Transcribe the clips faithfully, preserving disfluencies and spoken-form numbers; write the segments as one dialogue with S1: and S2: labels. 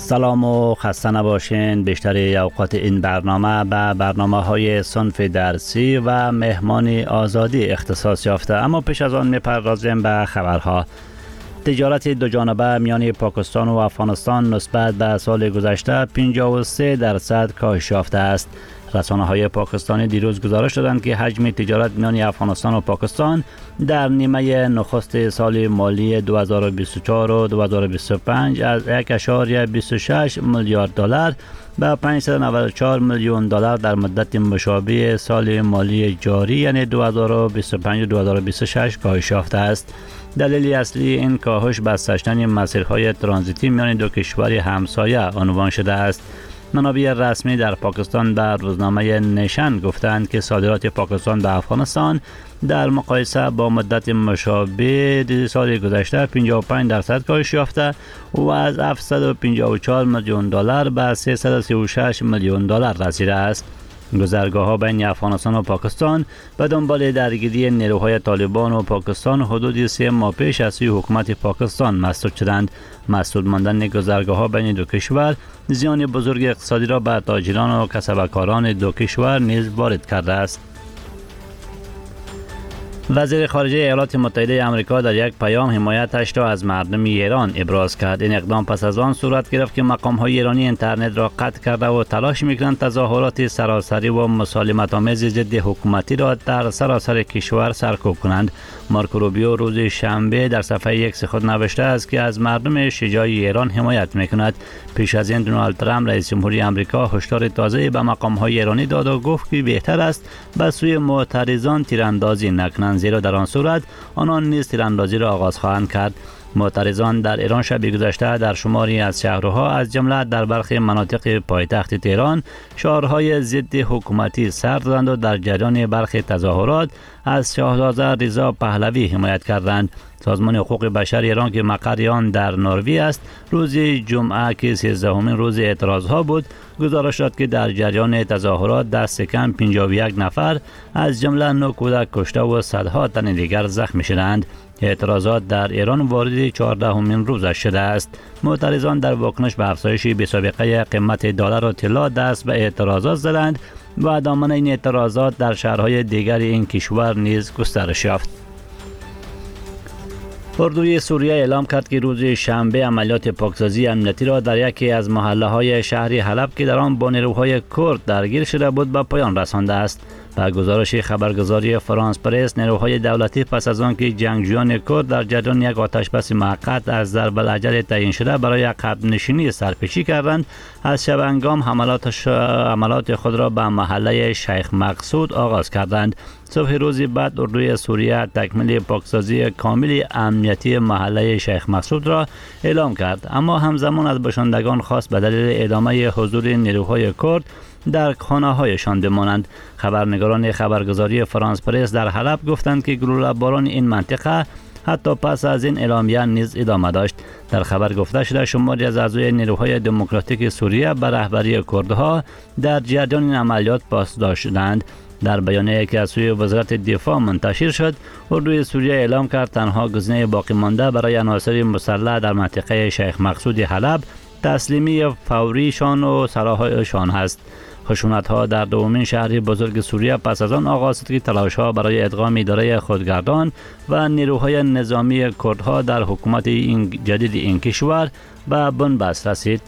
S1: سلام و خسته نباشین. بیشتر اوقات این برنامه به برنامه های صنف درسی و مهمانی آزادی اختصاص یافته، اما پیش از آن میپردازیم به خبرها. تجارت دو جانبه میان پاکستان و افغانستان نسبت به سال گذشته پنجاه و سه درصد کاهش یافته است. رسانه های پاکستانی دیروز گزارش دادند که حجم تجارت میان افغانستان و پاکستان در نیمه نخست سال مالی دو هزار و بیست و چهار و دو هزار و بیست و پنج از یک اشاریه بیست و شش میلیارد دلار به پانصد و نود و چهار میلیون دلار در مدت مشابه سال مالی جاری یعنی دو هزار و بیست و پنج و دو هزار و بیست و شش کاهش یافته است. دلیل اصلی این کاهش بسته مسیرهای ترانزیتی میان دو کشور همسایه عنوان شده است. منابع رسمی در پاکستان به روزنامه نشان گفتند که صادرات پاکستان به افغانستان در مقایسه با مدت مشابه سال گذشته پنجاه و پنج درصد کاهش یافته و از هفتصد و پنجاه و چهار میلیون دلار به سیصد و سی و شش میلیون دلار رسیده است. گذرگاه ها بین افغانستان و پاکستان به دنبال درگیری نیروهای طالبان و پاکستان حدود سه ماه پیش از سوی حکومت پاکستان مسدود شدند. مسدود ماندن گذرگاه ها بین دو کشور زیان بزرگ اقتصادی را به تاجران و کسبکاران دو کشور نیز وارد کرده است. وزیر خارجه ایالات متحده آمریکا در یک پیام حمایتش را از مردم ایران ابراز کرد. این اقدام پس از آن صورت گرفت که مقام‌های ایرانی اینترنت را قطع کرده و تلاش می‌کنند تظاهرات سراسری و مسالمت آمیز ضد حکومتی را در سراسر کشور سرکوب کنند. مارکو روبیو روز شنبه در صفحه ایکس خود نوشته است که از مردم شجاع ایران حمایت می‌کند. پیش از این دونالد ترامپ رئیس جمهوری آمریکا هشدار تازه به مقام‌های ایرانی داد و گفت که بهتر است به سوی معترضان تیراندازی نکنند، زیرا در آن صورت آنان نیز تیراندازی را آغاز خواهند کرد. معترضان در ایران شب گذشته در شماری از شهرها از جمله در برخی مناطق پایتخت تهران شعارهای ضد حکومتی سر دادند و در جریان برخی تظاهرات از شاهزاده رضا پهلوی حمایت کردند. سازمان حقوق بشر ایران که مقر آن در نروژ است روز جمعه که سیزدهمین روز اعتراضها بود گزارش داد که در جریان تظاهرات دست کم پنجاه و یک نفر از جمله نه کودک کشته و صدها تن دیگر زخمی شدند. اعتراضات در ایران وارد چهاردهمین روزش شده است. معترضان در واکنش به افزایش بی‌سابقه قیمت دلار و طلا دست به اعتراضات زدند و دامنه این اعتراضات در شهرهای دیگر این کشور نیز گسترش یافت. اردوی سوریه اعلام کرد که روز شنبه عملیات پاکسازی امنیتی را در یکی از محله های شهر حلب که در آن با نیروهای کرد درگیر شده بود به پایان رسانده است. به گزارش خبرگزاری فرانس پرس، نیروهای دولتی پس از آن که جنگجویان کرد در جریان یک آتشبس موقت از ضرب الاجل تعیین شده برای عقب نشینی سرپیچی کردند، از شب هنگام حملات حملات خود را به محله شیخ مقصود آغاز کردند. صبح روز بعد اردوی سوریه تکمیل پاکسازی کامل امنیتی محله شیخ مقصود را اعلام کرد، اما همزمان از باشندگان خواست به دلیل ادامه حضور نیروهای کرد در خانه هایشان بمانند. خبرنگاران خبرگزاری فرانس پرس در حلب گفتند که گلوله باران این منطقه حتی پس از این اعلامیه نیز ادامه داشت. در خبر گفته شده شماری از اعضای نیروهای دموکراتیک سوریه به رهبری کردها در جریان این عملیات پاسداشت شدند. در بیانیه‌ای که از سوی وزارت دفاع منتشر شد، اردوی سوریه اعلام کرد تنها گزینه باقی مانده برای عناصر مسلح در منطقه شیخ مقصود حلب تسلیمی فوریشان و سلاح‌هایشان است. خشونت‌ها در دومین شهر بزرگ سوریه پس از آن آغاز شد که تلاش‌ها برای ادغام اداره خودگردان و نیروهای نظامی کردها در حکومت این جدید این کشور به بنبست رسید.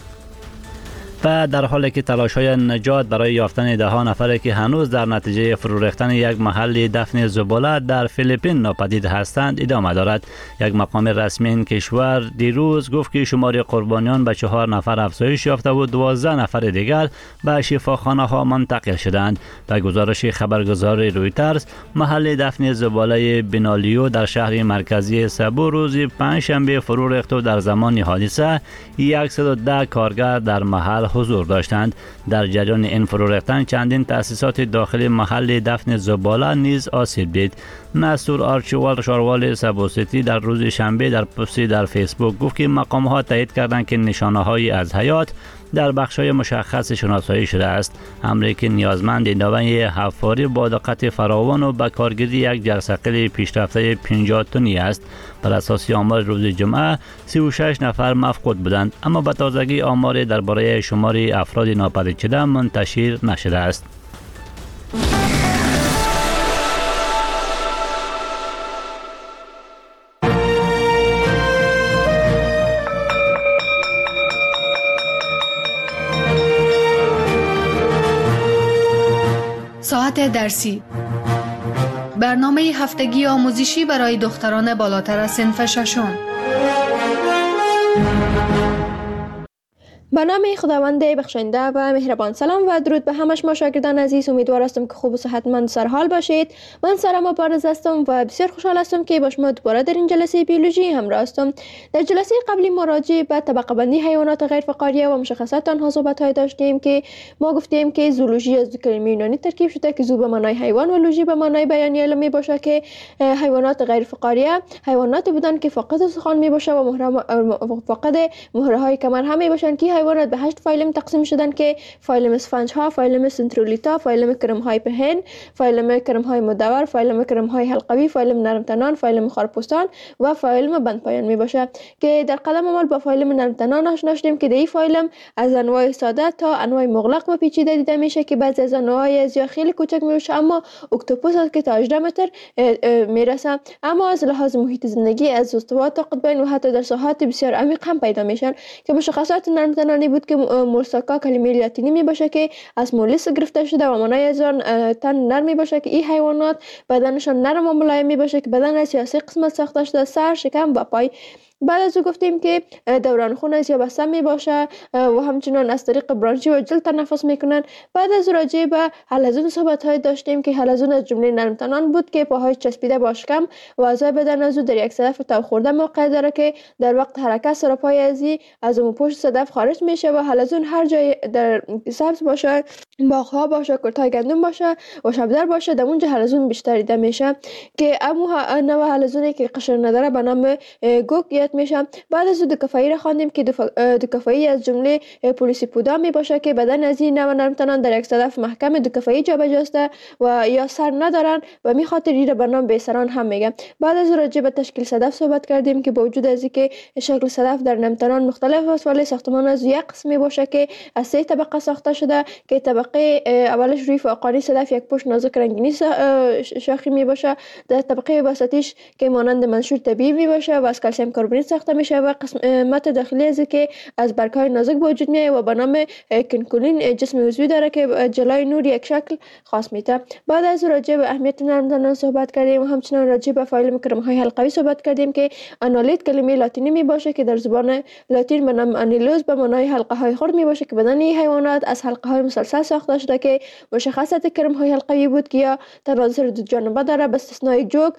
S1: و در حالی که تلاش‌های نجات برای یافتن ده ها نفری که هنوز در نتیجه فرو ریختن یک محل دفن زباله در فیلیپین ناپدید هستند ادامه دارد. یک مقام رسمی این کشور دیروز گفت که شمار قربانیان به چهار نفر افزایش یافته و دوازده نفر دیگر به شفاخانه ها منتقل شدند. به گزارش خبرگزار رویترز، محل دفن زباله بنالیو در شهر مرکزی سبو روز پنجشنبه فرو ریخت و در زمان حادثه صد و ده کارگر در محل حضور داشتند. در جریان این فرو ریختن چندین تأسیسات داخل محل دفن زباله نیز آسیب دید. نصور آرچیوال شاروال سبوسیتی در روز شنبه در پستی در فیسبوک گفت که مقام‌ها تایید کردند که نشانه‌هایی از حیات در بخش‌های مشخص شناسایی شده است. امری که نیازمند نوع حفاری با دقت فراوان و به کارگیری یک جرثقیل پیشرفته پنجاه تنی است. بر اساس آمار روز جمعه سی و شش نفر مفقود بودند، اما به تازگی آمار درباره شمار افراد ناپدید شده منتشر نشده است.
S2: ساعت درسی، برنامه هفتگی آموزشی برای دختران بالاتر از صنف ششم.
S3: به نام خداوند بخشنده و مهربان. سلام و درود به همه شما شاگردان عزیز. امیدوار هستم که خوب و صحتمند سرحال باشید. من سارا مبارز هستم و بسیار خوشحال هستم که با شما دوباره در این جلسه بیولوژی همراه هستم. در جلسه قبلی ما راجع به طبقه بندی حیوانات غیر فقاریه و مشخصات آنها صحبت داشتیم که ما گفتیم که زولوژی از دو کلمه یونانی ترکیب شده که زو به معنای حیوان و لوژی به معنای بیانیه علمی باشه که حیوانات غیر فقاریه حیواناتی بودند که فاقد استخوان می باشه و مهره فاقد مهره های کمر هم می باشند که حیوانات به هشت فایلم تقسیم شدن که فایلم اسفنج ها، فایلم سنترولیتا، فایلم کرم های پهن، فایلم کرم های مدور، فایلم کرم های حلقوی، فایلم نرم تنان، فایلم خارپوستان و فایلم بند پایان می باشه که در قدم اول با فایلم نرم تنان آشنا شدیم که این فایلم از انواع ساده تا انواع مغلق و پیچیده دیده میشه که بعضی از انواع از یا خیلی کوچک میشه اما اکتوپوس است که تا هجده متر میرسه، اما از لحاظ محیط زندگی از استوا تا قطبین و حتی در ساحات بسیار عمیق هم پیدا میشن که مشخصات نرم تنانی بود که مورساکا کلمه لاتینی می باشه که از مولیس گرفته شده و معنای از آن تن نرم می باشه که این حیوانات بدنشان نرم و ملایم می باشه که بدن از سه قسمت ساخته شده: سر، شکم و پای. بعد از او گفتیم که دوران خون از یا بسته می باشه و همچنان از طریق برانشی و جلد تنفس میکنن. بعد از راجع به حلزون صحبت های داشتیم که حلزون از جمله نرم تنان بود که پاهای چسبیده با شکم و اعضای بدن از او در یک صدف تو خورده موقع داره که در وقت حرکت سر پای ازی از اون پشت صدف خارج میشه و حلزون هر جای در سبز باشه، باغ‌ها باشه، کورتای گندم باشه و شبدر باشه، در اونجا حلزون بیشتر دیده میشه که امو نوع حلزونی که قشر نداره به نام گوک میشه. بعد از دو کفایی را خواندیم که دو کفایی از جمله پولیسیپودا می باشه که بدن از این نوع نرم تنان در یک صدف محکم دو کفایی جابجاسته و یا سر ندارن و می خاطر این را به نام بیسران هم میگه. بعد از راجع به تشکیل صدف صحبت کردیم که با وجود از اینکه شکل صدف در نرم تنان مختلف است ولی ساختمان از یک قسم می باشه که از سه طبقه ساخته شده که طبقه اولش روی فوقانی صدف یک پشت نازک رنگینی شاخی می باشه، در طبقه وسطیش که مانند منشور طبیعی می باشه و از کلسیم کربونیت ساخته میشه و قسمت داخلی از که از برگ‌های نازک به وجود میاد و به نام کنکولین جسم عضوی داره که جلوی نور یک شکل خاص میده. بعد از راجع به اهمیت نرم تنان صحبت کردیم و همچنین راجع به فایلم کرم‌های حلقوی صحبت کردیم که انالیت کلمه لاتینی می باشه که در زبان لاتین به نام انیلوز به معنای حلقه های خرد می باشه که بدن حیوانات از حلقه های مسلسل ساخته شده که مشخصات کرم‌های حلقوی بود که یا تناظر دو جانبه داره به استثنای جوک.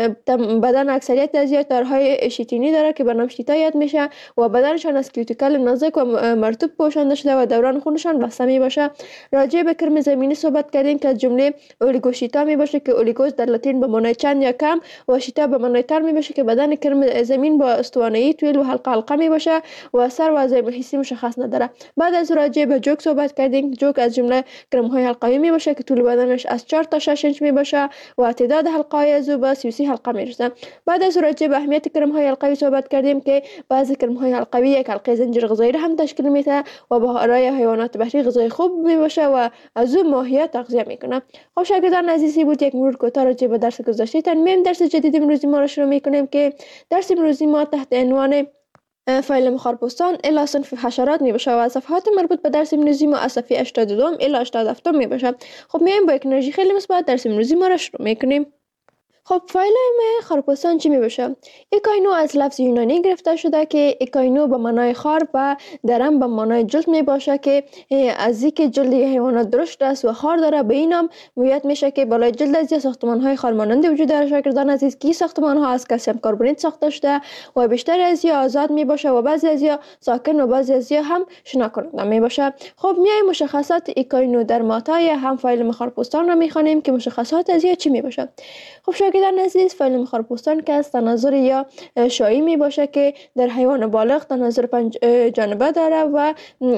S3: بدن اکثریت از تارهای شیتینی داره که به نام شیتا یاد میشه و بدنشان از کیوتیکل نازک و مرطوب پوشانده شده و دوران خونشان بسته می باشه. راجع به کرم زمینی صحبت کردیم که از جمله اولیگوشیتا می باشه که اولیگوس در لاتین به معنای چند یا کم و شیتا به معنای تر می باشه که بدن کرم زمین با استوانه‌ای طویل و حلقه حلقه می باشه و سر و عضای حسی مشخص نداره. بعد از راجع به جوک صحبت کردیم. جوک از جمله کرم‌های حلقوی می باشه که طول بدنش از چهار تا شش انچ می باشه و تعداد حلقه‌های از او به سی و سی حلقه می رسه. بعد از راجع به اهمیت کرم‌های حلقوی صحبت کردیم که بعضی کرم‌های حلقوی یک حلقه زنجیر غذایی را هم تشکیل میده و برای حیوانات بحری غذای خوب می باشه و از او ماهیات تغذیه میکنه. خب شاگردان عزیزی بود یک مرور کوتاه راجع به درس گذشته ترمیم. درس جدید امروزی ما را شروع میکنیم که درس امروزی ما تحت عنوان فایلم خارپوستان الی صنف حشرات می باشه و صفحات مربوط به درس امروزی ما از صفحه هشتاد و دو الی هشتاد و هفت می باشه. خب میایم با یک انرژی خیلی مثبت درس امروزی ما را شروع میکنیم. خب فایلم خارپوستان چی می باشه؟ ایکاینو از لفظ یونانی گرفته شده که ایکاینو به معنای خار و درم به معنای جلد می باشه که از اینکه جلد حیوانات درشت است و خار داره به این نام مویت میشه که بالای جلد از ساختمان های خارمانند وجود داره. شاگردان عزیز که ساختمان ها از کلسیم کربونیت ساخته شده و بیشتر از یا آزاد می باشه و بعضی از یا ساکن و بعضی از یا هم شنا کننده می باشه. خب میای مشخصات ایکاینو در ماتای هم فایلم خارپوستان را می خوانیم که مشخصات از یا چی می باشه. خب شاگردان شاگردان عزیز، فایلم خارپوستان که از تناظر یا شایی می باشه که در حیوان بالغ تناظر پنج جانبه داره و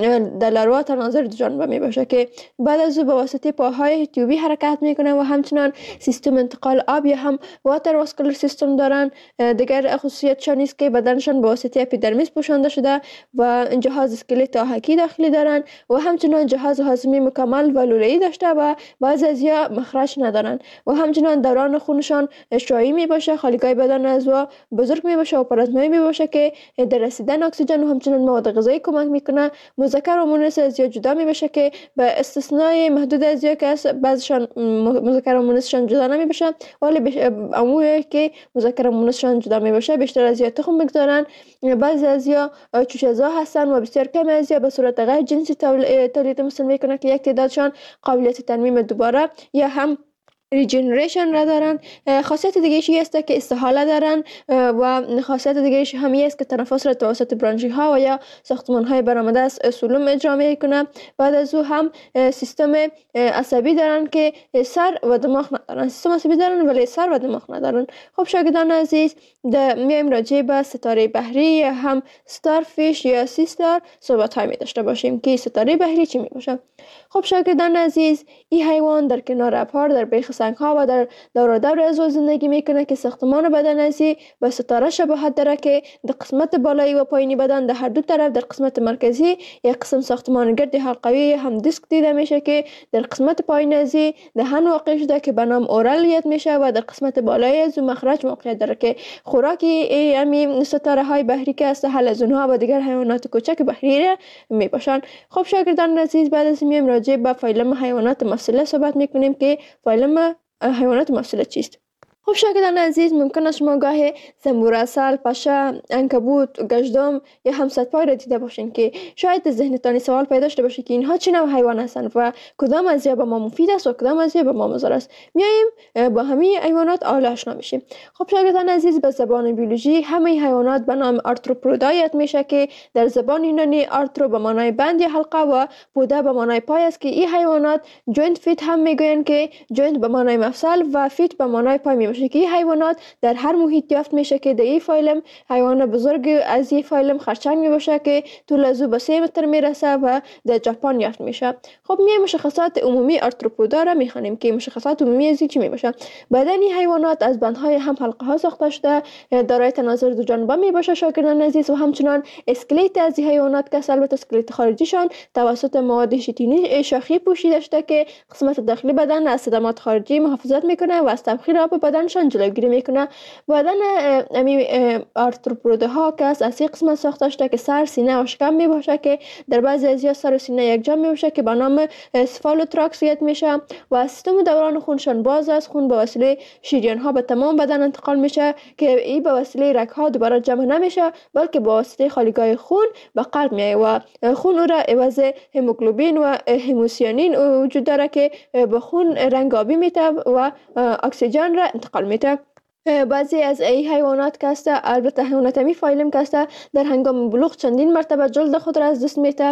S3: در لاروا تناظر دو جانبه می باشه که بعد از او به واسطه پاهای تیوبی حرکت میکنه و همچنان سیستم انتقال آب یا هم واتر واسکولار سیستم دارن. دیگر خصوصیتشان است که بدنشان به واسطه اپیدرمیس پوشانده شده و جهاز اسکلت آهکی داخلی دارن و همچنان جهاز هاضمه مکمل و لوله‌ای داشته و بعضی ازیا مخرج ندارن و همچنان دوران خونشان شایی می باشه، خالیگاه بدن از و بزرگ می باشه و پلازمایی می باشه که در رسیدن اکسیژن و همچنان مواد غذایی کمک میکنه. مذکر و مؤنث ازیا جدا می باشه که به استثنای محدود ازیا که بعضیشان مذکر و مؤنثشان جدا نمی باشه، ولی عمومی که مذکر و مؤنثشان جدا می باشه بیشتر ازیا تخم میگذارن. بعضی ازیا چوشه‌زا هستن و بسیار کم ازیا به صورت غیر جنسی تولید مثل میکنه که یک تعدادشان قابلیت ترمیم دوباره یا هم ریجنریشن را دارن. خاصیت دیگه‌ایش است که استحاله دارن و خاصیت دیگه‌ایش هم است که تنفس را توسط برانشی ها و یا ساختمان های برآمده از سلوم اجرا میکنه. بعد از او هم سیستم عصبی دارن که سر و دماغ ندارن. سیستم عصبی دارن ولی سر و دماغ ندارن. خب شاگردان عزیز، میایم راجع به ستاره بحری یا هم ستارفیش یا سی استار صحبت های می داشته باشیم که ستاره بحری چی می باشه. خب شاگردان عزیز، این حیوان در کنار ابرها در بیخ سنگ ها و در دور دور از زندگی میکنه که ساختمان بدن ازی به ستاره شباهت داره که در قسمت بالایی و پایینی بدن در هر دو طرف در قسمت مرکزی یک قسم ساختمان گرد حلقوی هم دیسک دیده میشه که در قسمت پایین ازی دهن واقع شده که به نام اورال یاد میشه و در قسمت بالایی از مخرج موقعیت داره که خوراکی همین ستاره های بحری که است حلزون ها و دیگر حیوانات کوچک بحری را می باشند. خب شاگردان عزیز، بعد از میم راجع به فایلم حیوانات مفصله صحبت میکنیم که فایلم حیوانات مفصله چیست. خب شاگردان عزیز، ممکن است شما گاهی زنبور اصل، پشه، عنکبوت، گژدم یا هم صدپای را دیده باشین که شاید ذهنتان سوال پیدا شده باشه که اینها چه نوع حیوان هستند و کدام از یا به ما مفید است و کدام از یا به ما مضر است. میایم با همه حیوانات اول آشنا میشیم. خب شاگردان عزیز، به زبان بیولوژی همه حیوانات به نام آرتروپودا یاد میشه که در زبان یونانی آرترو به معنای بند یا حلقه و پودا به معنای پای است که این حیوانات جوینت فیت هم میگویند که جوینت به معنای مفصل و فیت به معنای پای میباشه که این حیوانات در هر محیط یافت میشه که در این فایلم حیوان بزرگ از این فایلم خرچنگ میباشه که طول از او به سه متر میرسه و در ژاپن یافت میشه. خب می مشخصات عمومی آرتروپودا را میخوانیم که مشخصات عمومی از چی میباشه. بدن این حیوانات از بندهای هم حلقه ها ساخته شده، دارای تناظر دو جانبه میباشه شاگردان عزیز و همچنان اسکلت از این حیوانات که البته اسکلت خارجیشان توسط مواد شیتینی شاخی پوشیده شده که قسمت داخلی بدن از صدمات خارجی محافظت میکنه و از تبخیر آب بدنشان جلوگیری میکنه. بدن امی آرتروپودا ها که از اسی قسمت ساخته شده که سر، سینه و شکم میباشه که در بعضی از سر و سینه یک جا میباشه که به نام اسفالوتراکس یاد میشه و سیستم دوران خونشان باز است. خون به وسیله شریان ها به تمام بدن انتقال میشه که این به وسیله رگ ها دوباره جمع نمیشه بلکه به واسطه خالیگاه خون به قلب میایه و خون او را عوض هموگلوبین و هموسیانین وجود داره که به خون رنگ آبی میده و اکسیژن را انتقال میده. بعضی از ای حیوانات که است، البته حیوانات می فایلم که است، در هنگام بلوغ چندین مرتبه جلد خود را از دست میده.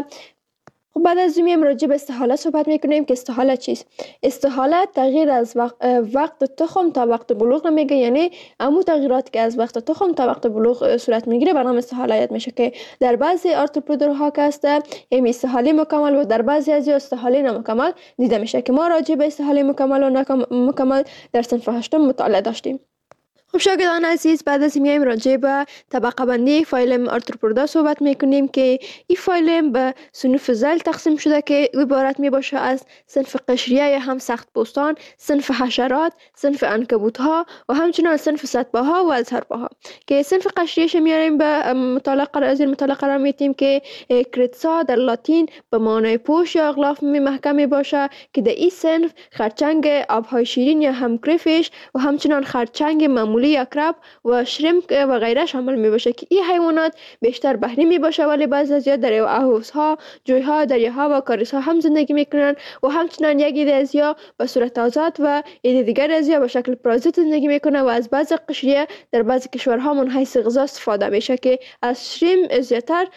S3: خب بعد از این راجع به استحاله صحبت میکنیم که استحاله چیست. استحاله تغییر از وقت, وقت تخم تا وقت بلوغ میگه، یعنی امو تغییرات که از وقت تخم تا وقت بلوغ صورت میگیره به نام استحاله یاد میشه که در بعضی آرتروپوداها که است یعنی استحاله مکمل و در بعضی از استحاله نامکمل دیده میشه که ما راجع به استحاله مکمل و نامکمل در صنف هشتم مطالعه داشتیم. خب شاگردان عزیز، بعد از میایم راجع به طبقه بندی فایلم آرتروپودا صحبت میکنیم که این فایلم به صنوف ذیل تقسیم شده که عبارت می باشه از صنف قشریه یا هم سخت پوستان، صنف حشرات، صنف عنکبوت ها و همچنین صنف سطباها و ازهرباها که صنف قشریهش میاریم به مطالعه قرار از مطالعه قرار میدیم که کریتسا در لاتین به معنای پوش یا اغلاف محکم می باشه که در این صنف خرچنگ آبهای شیرین یا هم کریفیش و همچنین خرچنگ معمولی معمولی یا کراب و شریمپ و غیره شامل می باشه که این حیوانات بیشتر بحری می باشه، ولی بعضی از یا در حوضها، جویها، دریاها و کاریزها هم زندگی میکنن و همچنان یک عده از یا به صورت آزاد و عده دیگر از یا به شکل پرازیت زندگی میکنه و از بعضی قشریه در بعضی کشورها من حیث غذا استفاده میشه که از شریم زیاتر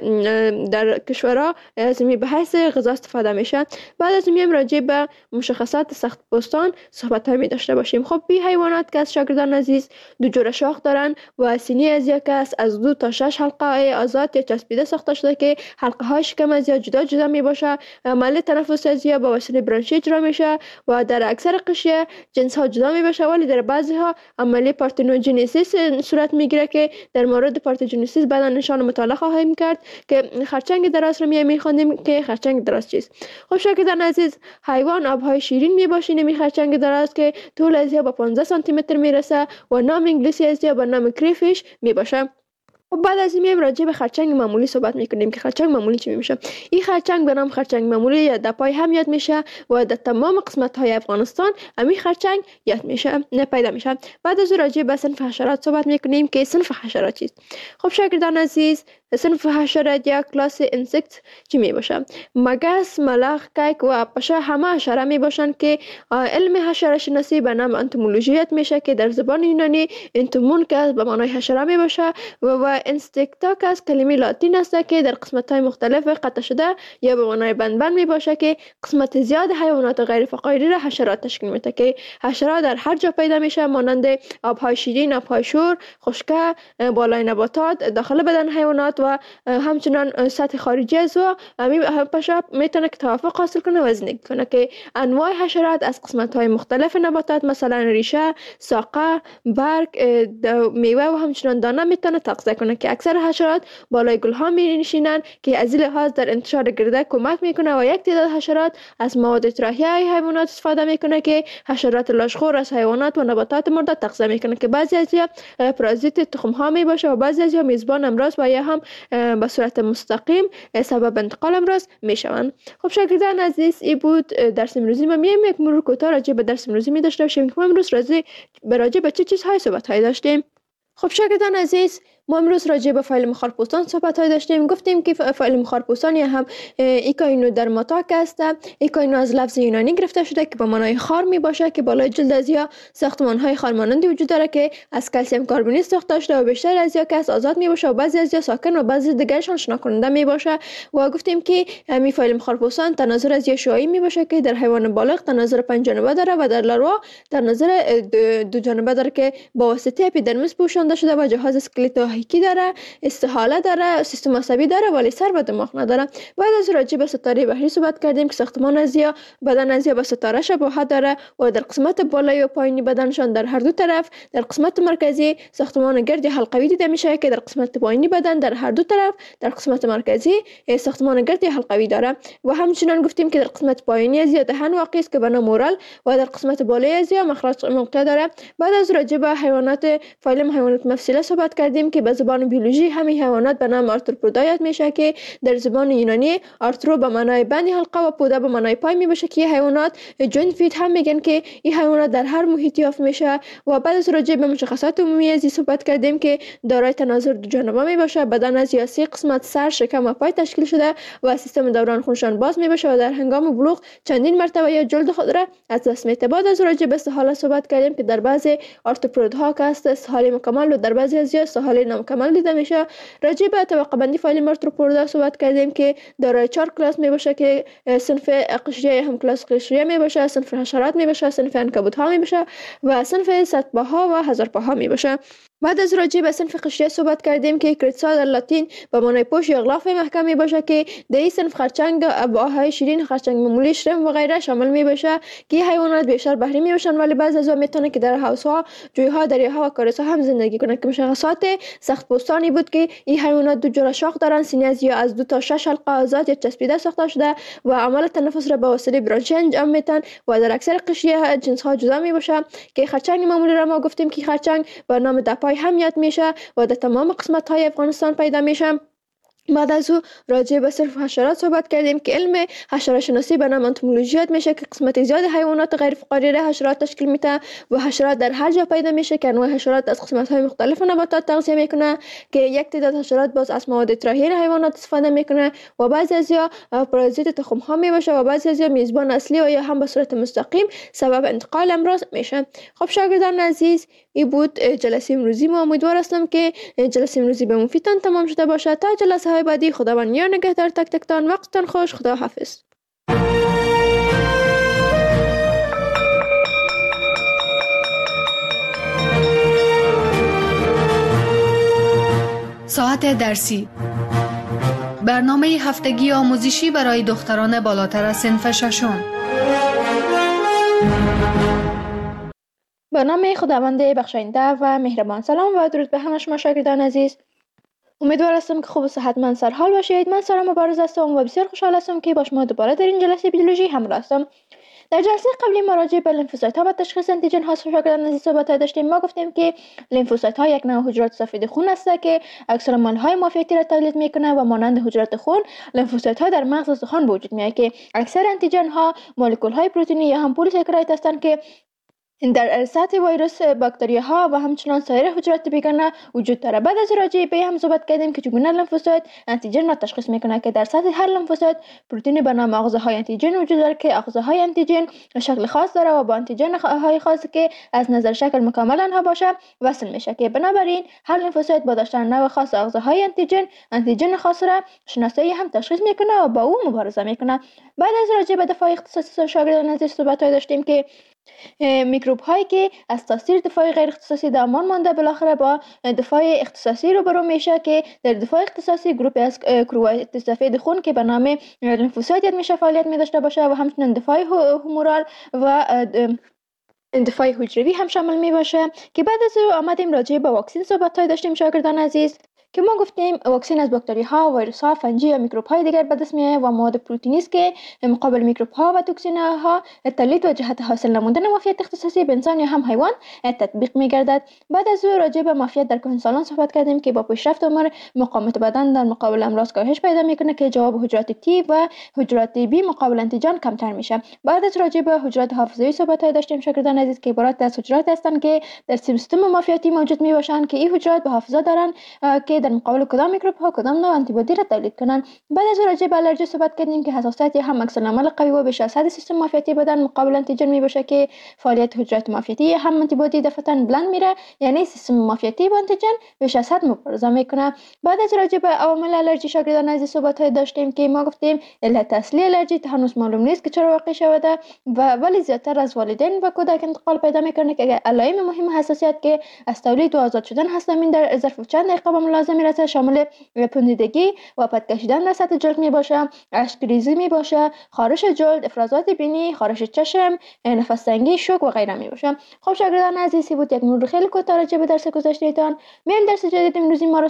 S3: در کشورها از می به حیث غذا استفاده میشه. بعد از میام راجع به مشخصات سخت پوستان صحبت های می داشته باشیم. خب بی حیوانات که از شاگردان عزیز دو جور شاخ دارن و سینه از یک است از دو تا شش حلقه آزاد یا چسبیده ساخته شده که حلقه های شکم از یا جدا جدا می باشه. عمل تنفس از یا با وسیله برانشی اجرا میشه و در اکثر قشریه جنس ها جدا می باشه، ولی در بعضی ها عمل پارتنوژنیسیس صورت میگیره که در مورد پارتنوژنیسیس بعدا نشان مطالعه خواهیم کرد که خرچنگ دراز رو می خواندیم که خرچنگ دراز چیست. خب شاگردان عزیز، حیوان آبهای شیرین می باشه نمی خرچنگ دراز که طول از یا با پانزده سانتی متر میرسه و نام انگلیسی از یا با نام کریفیش می باشه. و بعد از این میایم راجع به خرچنگ معمولی صحبت میکنیم که خرچنگ معمولی چی میشه. این خرچنگ به نام خرچنگ معمولی یا دپای هم یاد میشه و در تمام قسمت های افغانستان امی خرچنگ یاد میشه نه پیدا میشه. بعد از راجع به صنف حشرات صحبت میکنیم که صنف حشرات چیست. خب شاگردان عزیز، صنف حشرات یا کلاس انسکت چی می باشه؟ مگس، ملخ، کیک و پشه همه حشره می باشند که علم حشره شناسی به نام انتومولوژی یاد میشه که در زبان یونانی انتومون که به معنای حشره می باشه و و انستکتا که از کلمه لاتین است که در قسمت های مختلف قطع شده یا به معنای بند بند می باشه که قسمت زیاد حیوانات غیر فقاری را حشرات تشکیل میده که حشرات در هر جا پیدا میشه، مانند آبهای شیرین، آبهای شور، خشکه، بالای نباتات، داخل بدن حیوانات و همچنان سطح خارجی از و همین پشه میتونه که توافق حاصل کنه و زندگی کنه که انواع حشرات از قسمت های مختلف نباتات مثلا ریشه، ساقه، برگ، میوه و همچنان دانه میتونه تغذیه کنه که اکثر حشرات بالای گل ها می نشینن که از این لحاظ در انتشار گرده کمک میکنه و یک تعداد حشرات از مواد اطراحی حیوانات استفاده میکنه که حشرات لاشخور از حیوانات و نباتات مرده تغذیه میکنه که بعضی از پرازیت تخم ها می باشه و بعضی از میزبان امراض و یا هم به صورت مستقیم سبب انتقال امراض می شوند. خب شاگردان عزیز، این بود درس امروزی ما. میایم یک مرور کوتاه راجع به درس امروزی می داشته باشیم که ما امروز راجع به چه چیزهای صحبت های داشتیم. خب شاگردان عزیز، ما امروز راجع به فایل مخارپوستان صحبت های داشتیم. گفتیم که فایل مخارپوستان یا هم ایکاینو درماتاک است. ایکاینو از لفظ یونانی گرفته شده که به معنای خار می باشه که بالای جلد از یا ساختمان های خارمانندی وجود داره که از کلسیم کربونیت ساخته شده و بیشتر از یا که از آزاد می باشه و بعضی از یا ساکن و بعضی دیگرشان شنا کننده می باشه. و گفتیم که همین فایل مخارپوستان تناظر از یا شعاعی می باشه که در حیوان بالغ تناظر پنج جانبه داره و در لاروا تناظر دو جانبه داره که با واسطه اپیدرمیس پوشانده شده و جهاز اسکلتوحیکی داره، استحاله داره، سیستم عصبی داره ولی سر و دماغ نداره. بعد از راجع به ستاره بحری صحبت کردیم که ساختمان از یا بدن از یا به ستاره شباهت داره و در قسمت بالایی و پایینی بدنشان در هر دو طرف در قسمت مرکزی ساختمان گرد حلقوی دیده میشه که در قسمت پایینی بدن در هر دو طرف در قسمت مرکزی ساختمان گرد حلقوی داره. و همچنین گفتیم که در قسمت پایینی از یا دهن واقع است که به نام اورال و در قسمت بالایی از یا مخرج موقع داره. بعد از راجع به حیوانات فایل حیوانات مفصله صحبت کردیم که به زبان بیولوژی همین حیوانات به نام آرتروپودا یاد میشه که در زبان یونانی آرترو به معنای بند حلقه و پودا به معنای پای می باشه که حیوانات جوینت فیت هم میگن که این حیوانات در هر محیطی یافت میشه. و بعد از راجع به مشخصات عمومی از صحبت کردیم که دارای تناظر دو جانبه می باشه، بدن از یا سه قسمت سر، شکم و پای تشکیل شده و سیستم دوران خونشان باز می باشه و در هنگام بلوغ چندین مرتبه یا جلد خود را از دست میده. بعد از راجع به استحاله صحبت کردیم که در بعضی آرتروپودها که است استحاله مکمل و در بعضی از یا استحاله نامکمل دیده میشه. راجع به طبقه بندی فایل آرتروپودا صحبت کردیم که دارای چهار کلاس می باشه که صنف قشریه هم کلاس قشریه می باشه، صنف حشرات می باشه، صنف عنکبوت ها می باشه و صنف صدپاها و هزارپاها می باشه. بعد از راجع به صنف قشریه صحبت کردیم که کریتسا در لاتین به معنای پوش یا غلاف محکم می باشه که در این صنف خرچنگ آبهای شیرین، خرچنگ معمولی، شرم و غیره شامل می باشه که حیوانات بیشتر بحری می باشن ولی بعضی از آنها میتونه که در حوضها، جویها، دریاها و کاریزها هم زندگی کنه. که مشخصات سخت پوستانی بود که این حیوانات دو جور شاخ دارن، سینه از یا از دو تا شش حلقه آزاد یا چسبیده ساخته شده و عمل تنفس را به واسطه برانشی انجام میدن و در اکثر قشریه جنس ها جدا می باشه. که خرچنگ معمولی را ما گفتیم که خرچنگ به نام دپای هم یاد میشه و در تمام قسمت های افغانستان پیدا میشه بعد از او راجع به صرف حشرات صحبت کردیم که علم حشره شناسی به نام انتومولوژی یاد میشه که قسمت زیاد حیوانات غیر فقاریه حشرات تشکیل میده و حشرات در هر جا پیدا میشه که انواع حشرات از قسمت های مختلف نباتات تغذیه میکنه که یک تعداد حشرات باز از مواد طراحی حیوانات استفاده میکنه و بعضی ازیا پارازیت تخم ها میباشه و بعضی ازیا میزبان اصلی و یا هم به صورت مستقیم سبب انتقال امراض میشه. خب شاگردان عزیز، این بود جلسه امروزی ما. امیدوار هستم که جلسه امروزی به مفیدتان تمام شده باشه. تا جلسه های بعدی خداوند یار نگهدار تک تکتان. وقتتان خوش. خدا حافظ.
S2: ساعت درسی، برنامه هفتگی آموزشی برای دختران بالاتر از صنف ششم.
S3: به نام خداوند بخشاینده و مهربان. سلام و درود به همه شما شاگردان عزیز. امیدوار هستم که خوب و صحتمند سرحال باشید. من سارا مبارز هستم و بسیار خوشحال هستم که با شما دوباره در این جلسه بیولوژی همراه هستم. در جلسه قبلی ما راجع به لیمفوسایت ها و تشخیص انتیجن ها شاگردان عزیز صحبت داشتیم. ما گفتیم که لیمفوسایت ها یک نوع حجرات سفید خون است که اکثر مال های مافیتی را تولید میکنه و مانند حجرات خون لیمفوسایت ها در مغز استخوان به وجود میاد که اکثر انتیجن ها مولکول های پروتئینی یا هم پلیساکارید هستند که در سطح ویروس، باکتریا ها و همچنان سایر حجرات بیگانه وجود داره. بعد از راجع به هم صحبت کردیم که چگونه لیمفوسایت انتیجن را تشخیص میکنه که در سطح هر لیمفوسایت پروتئین به نام آغازهای انتیجن وجود داره که آغازهای انتیجن شکل خاص داره و با انتیجن های خاصی که از نظر شکل مکمل آنها باشه وصل میشه که بنابراین هر لیمفوسایت با داشتن نوع خاص آغازهای انتیجن انتیجن خاص را شناسایی هم تشخیص میکنه و با او مبارزه میکنه. بعد از راجع به دفاع اختصاصی شاگردان عزیز صحبت داشتیم که میکروب هایی که از تاثیر دفاع غیر اختصاصی در امان مانده بالاخره با دفاع اختصاصی روبرو میشه که در دفاع اختصاصی گروپی از کروات سفید خون که به نام لیمفوسایت یاد میشه فعالیت می داشته باشه و همچنین دفاع هومورال و دفاع حجروی هم شامل می باشه که بعد از او آمدیم راجع به واکسن صحبت داشتیم شاگردان عزیز که ما گفتیم واکسن از باکتری ها، ویروس ها، فنجی یا میکروب های دیگر به دست میآید و مواد پروتئینی است که مقابل میکروب ها و توکسین ها تولید و جهت حاصل نمودن مافیت اختصاصی به انسان یا هم حیوان تطبیق میگردد. بعد از او راجع به مافیت در کهنسالان صحبت کردیم که با پیشرفت عمر مقاومت بدن در مقابل امراض کاهش پیدا میکنه که جواب حجرات تی و حجرات بی مقابل انتیجن کمتر میشه. بعد از راجع به حجرات حافظه‌ای صحبت داشتیم شاگردان عزیز که عبارت از حجرات هستند که در سیستم مافیتی موجود می باشند که این حجرات به حافظه دارند که در مقابل کدام میکروب ها کدام نوع آنتی بادی را تولید کنند. بعد از راجع به آلرژی صحبت کردیم که حساسیت هم عکس العمل قوی و بیش از حد سیستم مافیتی بدن مقابل انتیجن می باشه که فعالیت حجرات مافیتی هم آنتی بادی دفعتاً بلند میره، یعنی سیستم مافیتی با انتیجن بیش از حد مبارزه میکنه. بعد از راجع به عوامل آلرژی شاگردان عزیز صحبت داشتیم که ما گفتیم علت اصلی آلرژی هنوز معلوم نیست که چرا واقع شده و ولی زیادتر از والدین و کودک انتقال پیدا میکنه که علائم مهم حساسیت که از تولید و آزاد شدن هستن این در ظرف چند دقیقه به ملاحظه میرسه، شامل پوسیدگی و پد کشیدن در سطح جلد می باشه، اشک‌ریزی می باشه، خارش جلد، افرازات بینی، خارش چشم، نفس تنگی، شوک و غیره می باشه. خب شاگردان عزیزی بود یک مرور خیلی کوتاه راجع به درس گذشته‌تان. میایم درس جدید امروزی ما رو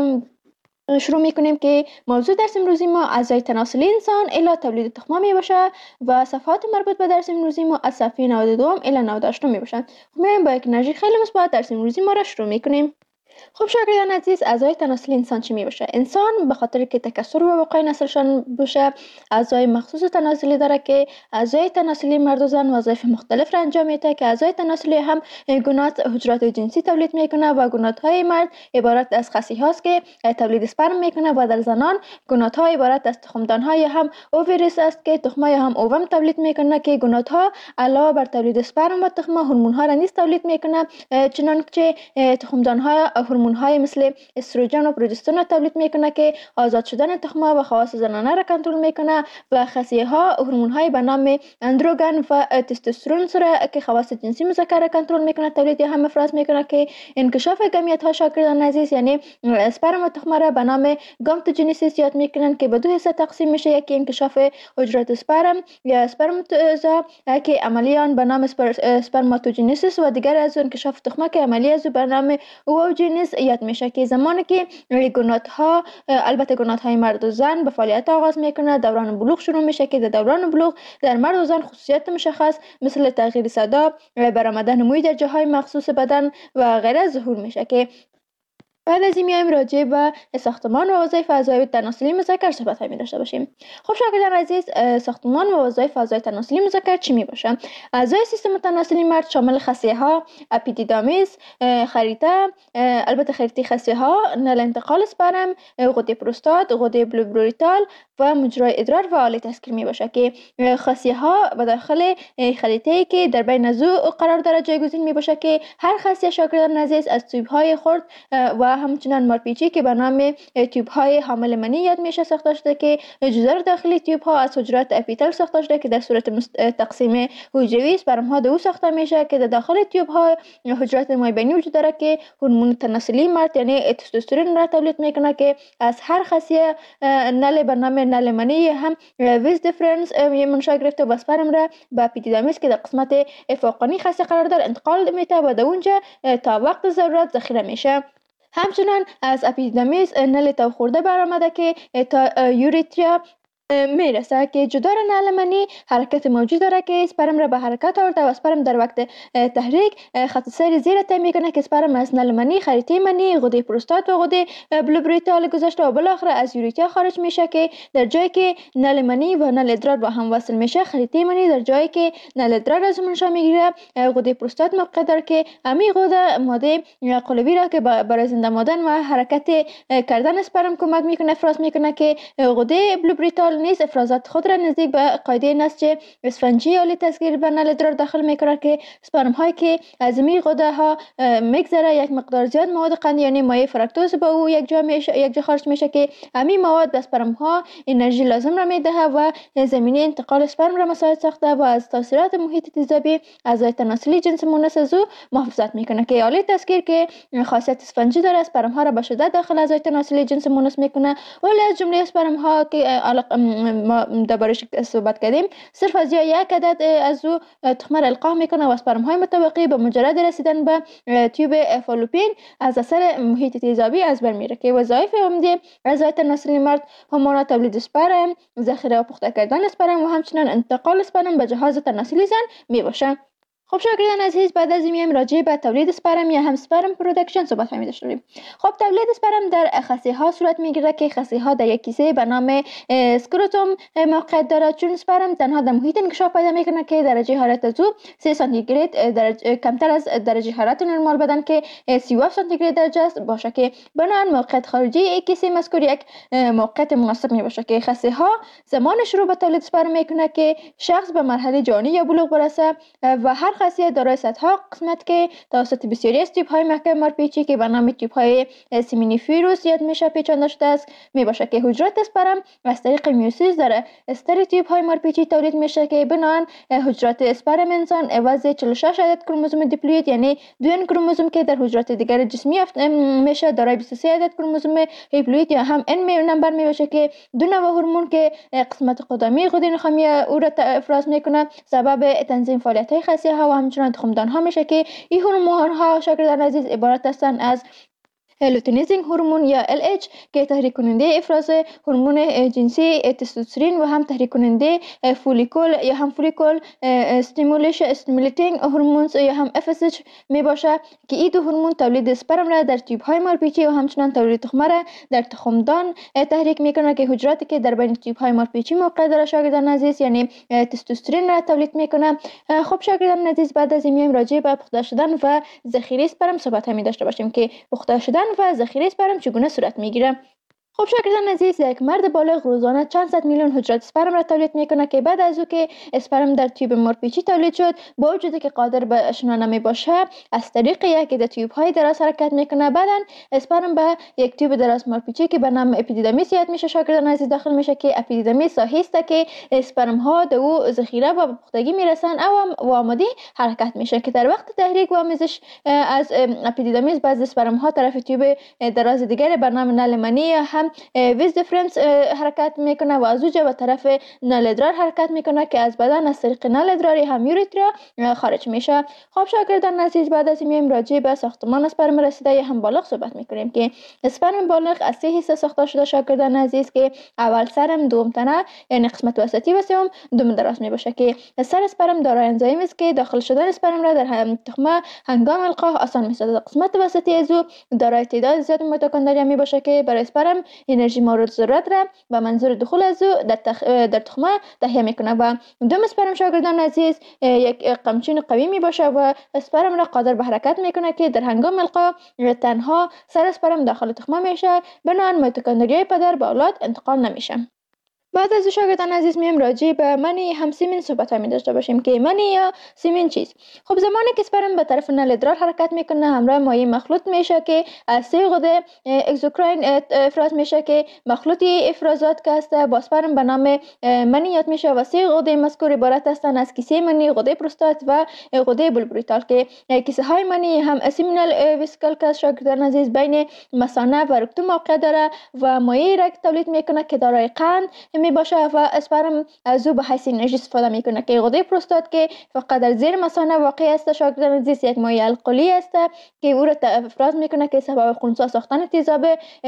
S3: شروع میکنیم که موضوع درس امروزی ما اعضای تناسلی انسان الی تولید تخم می باشه و صفحات مربوط به درس امروزی ما از صفحه نود و دو الی نود و هشت می باشه. خب میایم با یک انرژی خیلی مثبت درس امروزی ما رو شروع میکنیم. خب شاگردان عزیز، اعضای تناسلی انسان چی می باشه؟ انسان به خاطر که تکثر و بقای نسلشان باشه اعضای مخصوص تناسلی داره که اعضای تناسلی مرد و زن وظایف مختلف را انجام میده که اعضای تناسلی هم گونات حجرات جنسی تولید میکنه و گونات های مرد عبارت از خصی هاست که تولید اسپرم میکنه و در زنان گونات ها عبارت از تخمدان های هم اووریس است که تخم های هم اووم تولید میکنه که گونات ها علاوه بر تولید اسپرم و تخم هورمون ها را نیز تولید میکنه، چنانچه تخمدان ها هورمون های مثل استروژن و پروژسترون را تولید میکنه که آزاد شدن تخم و خواص زنانه را کنترل میکنه و خصیه ها هورمون های به نام اندروگن و تستوسترون را که خواص جنسی مذکر را کنترل میکنه تولید یا هم افراز میکنه که انکشاف گمیت ها شاگردان عزیز یعنی اسپرم و تخم را به نام گامتوجنیسیس یاد میکنن که به دو حصه تقسیم میشه، یکی انکشاف حجرات اسپرم یا اسپرماتوزا که عملی آن به نام اسپرماتوجنیسیس و دیگر از انکشاف تخم که عملی از به نام اووجنیس یاد میشه که زمانی که گونات ها البته گونات های مرد و زن به فعالیت آغاز میکنه دوران بلوغ شروع میشه که در دوران بلوغ در مرد و زن خصوصیات مشخص مثل تغییر صدا، برآمدن موی در جاهای مخصوص بدن و غیره ظهور میشه که بعد از این میایم راجع به ساختمان و وظایف اعضای تناسلی مذکر صحبت می داشته باشیم. خب شاگردان عزیز، ساختمان و وظایف اعضای تناسلی مذکر چی می باشه؟ اعضای سیستم تناسلی مرد شامل خصیه ها، اپیدیدامیس، خریطه، البته خریطه خصیه ها، نل انتقال اسپرم، غده پروستات، غده بلوبروریتال و مجرای ادرار و آله تسکیر می باشه که خصیه ها به داخل خریطه که در بین ازو قرار داره جایگزین می باشه که هر خصیه شاگردان عزیز از تیوب های خرد و همچنان مارپیچی که به نام تیوب های حامل منی یاد میشه ساخته شده که جدار داخلی تیوب ها از حجرات اپیتل ساخته شده که در صورت تقسیم حجروی اسپرم ها دو ساخته میشه که در داخل تیوب ها حجرات مایبینی وجود داره که هورمون تناسلی مرد یعنی تستوسترون را تولید میکنه که از هر خصیه نل به نام نل منی هم ویز دیفرنس یه منشأ گرفته و اسپرم را به اپیدیدامیس که در قسمت فوقانی خصیه قرار داره انتقال میده و در اونجا تا وقت ضرورت ذخیره میشه. همچنان از اپیدیدامیس نل تو خورده برآمده که تا یوریتریا میرسه که جدار نل منی حرکت موجود داره که اسپرم را به حرکت آورده و اسپرم در وقت تحریک خط سیر زیر طی میکنه که اسپرم از نل منی، خریطه منی، غده پروستات و غده بلوبروریتال گذشته و بالاخره از یوریتریا خارج میشه که در جایی که نل منی و نل ادرار با هم وصل میشه خریطه منی در جایی که نل ادرار از منشأ میگیره غده پروستات موقع داره که امی غده ماده قلوی را که برای زنده ماندن و حرکت کردن اسپرم کمک میکنه افراز میکنه که غده بلوبروریتال نیز افرازات خود را نزدیک به قاعده نسج اسفنجی آلی تسکیر به نل ادرار داخل میکنه که اسپرم هایی که از می غده ها میگذره یک مقدار زیاد مواد قند یعنی مایع فرکتوز با او یک جا میشه یک جا خارج میشه که امی مواد به اسپرم ها انرژی لازم را میده و زمینه انتقال اسپرم را مساعد ساخته و از تاثیرات محیط تیزابی اعضای تناسلی جنس مونس از او محافظت میکنه که آلی تسکیر که خاصیت اسفنجی داره اسپرم ها را به شدت داخل اعضای تناسلی جنس مونس میکنه ولی از جمله اسپرم ها که ما دربارش صحبت کردیم صرف از یک عدد از او تخمه را القاح میکنه و اسپرم های متوقی به مجرد رسیدن به تیوب فالوپین از اثر محیط تیزابی از بین میره که وظایف عمده اعضای تناسلی مرد همانا تولید اسپرم، ذخیره و پخته کردن اسپرم و همچنین انتقال اسپرم به جهاز تناسلی زن میباشه. خب شاگردان عزیز، بعد از این میایم راجع به تولید اسپرم یا هم اسپرم پروداکشن صحبت می داشتیم. خب تولید اسپرم در خصیه ها صورت میگیره که خصیه ها در یک کیسه به نام اسکروتوم موقعیت داره چون اسپرم تنها در محیط انکشاف پیدا میکنه که درجه حرارت از او سه سانتیگراد درجه کمتر از درجه حرارت نرمال بدن که سی و هفت سانتیگراد درجه است باشه که بنابراین موقعیت خارجی یک کیسه مذکور یک موقعیت مناسب می باشه که خصیه ها زمان شروع به تولید اسپرم میکنه که شخص به مرحله جوانی یا بلوغ برسه و هر خصیه دارای صدها قسمت که توسط بسیاری از تیپ های محکم مارپیچی که به نام تیپ های سیمینیفیروس یاد میشه پیچانده شده است می باشه که حجرات اسپرم از طریق میوسیس در استر تیپ های مارپیچی تولید میشه که بنابراین حجرات اسپرم انسان عوض چهل و شش عدد کروموزوم دیپلوید یعنی دو ان کروموزوم که در حجرات دیگر جسمی میشه دارای بیست و سه عدد کروموزوم هیپلوید یا هم ان نمبر می باشه که دو نوع هورمون که قسمت قدمی غده نخامی او را افراز میکنه سبب تنظیم فعالیت های خصیه ها و همچنین تخمدان ها میشه که این هورمون ها شاگردان عزیز عبارت هستند از لوتینیزینگ هورمون یا ال اچ که تحریک کننده افراز هورمون جنسی تستوسترون و هم تحریک کننده فولیکول یا هم فولیکول استیمولیشن استیمولیتینگ هورمونز یا هم اف اس اچ می باشه که این دو هورمون تولید اسپرم را در تیوب های مارپیچی و همچنین تولید تخمه را در تخمدان تحریک میکنه که حجراتی که در بین تیوب های مارپیچی موقع داره شاگردان عزیز یعنی تستوسترون را تولید میکنه. خب شاگردان عزیز، بعد از این میایم راجع به پخته شدن و ذخیره اسپرم صحبت می داشته باشیم که پخته شدن و ذخیره اسپرم چگونه صورت میگیره. خب شاگردان عزیز، یک مرد بالغ روزانه چند صد میلیون حجرات اسپرم را تولید میکنه که بعد از او که اسپرم در تیوب مارپیچی تولید شد با وجودی که قادر به شنا نمی باشه از طریق یک در تیوب های دراز حرکت میکنه بعدن اسپرم به یک تیوب دراز مارپیچی که به نام اپیدیدامیس یاد میشه شاگردان عزیز داخل میشه که اپیدیدامیس ساحه‌ای است که اسپرم ها در او ذخیره و پختگی میرسن و آماده حرکت میشه که در وقت تحریک و آمیزش از اپیدیدامیس بعضی اسپرم ها طرف تیوب دراز دیگر به نام نل منی هم هم ویز دیفرنس حرکت میکنه و از اوجه به طرف نل ادرار حرکت میکنه که از بدن از طریق نل ادراری هم یوریترا خارج میشه. خب شاگردان عزیز، بعد از این راجع به ساختمان اسپرم رسیده هم بالغ صحبت میکنیم که اسپرم بالغ از سه حصه ساخته شده شاگردان عزیز که اول سرم، دوم تنه یعنی قسمت وسطی و سوم دوم دراز می باشه که سر اسپرم دارای انزایم است که داخل شدن اسپرم را در تخمه هنگام القاء آسان می‌سازد. قسمت وسطی از او دارای تعداد زیاد میتوکندریا می باشه که برای اسپرم انرژی مورد ضرورت را به منظور دخول از او در, تخ... در تخمه تهیه میکنه و دوم اسپرم شاگردان عزیز یک قمچین قوی می باشه و اسپرم را قادر به حرکت میکنه که در هنگام القاء تنها سر اسپرم داخل تخمه میشه، بنابراین میتوکندریای پدر به اولاد انتقال نمیشه. بعد از شاگردان عزیز میم راجع به منی هم سیمین صحبت می داشته باشیم که منی یا سیمین چیست. خب زمانی که اسپرم به طرف نل ادرار حرکت میکنه همراه مایع مخلوط میشه که از سه غده اگزوکراین افراز میشه که مخلوطی افرازات که است با اسپرم به نام منیات میشه و سه غده مذکور عبارت هستند از کیسه منی، غده پروستات و غده بولبریتال که کیسه های منی هم اسیمینال ویسیکل که شاگردان عزیز بین مثانه و رکتوم موقع داره و مایع را تولید میکنه که دارای قند می باشه و اسپرم از او به حیث انرژی استفاده میکنه که غده پروستات که فقط در زیر مثانه واقع است شاگردان عزیز یک مایع القلی است که او را افراز میکنه که سبب خنثی ساختن تیزاب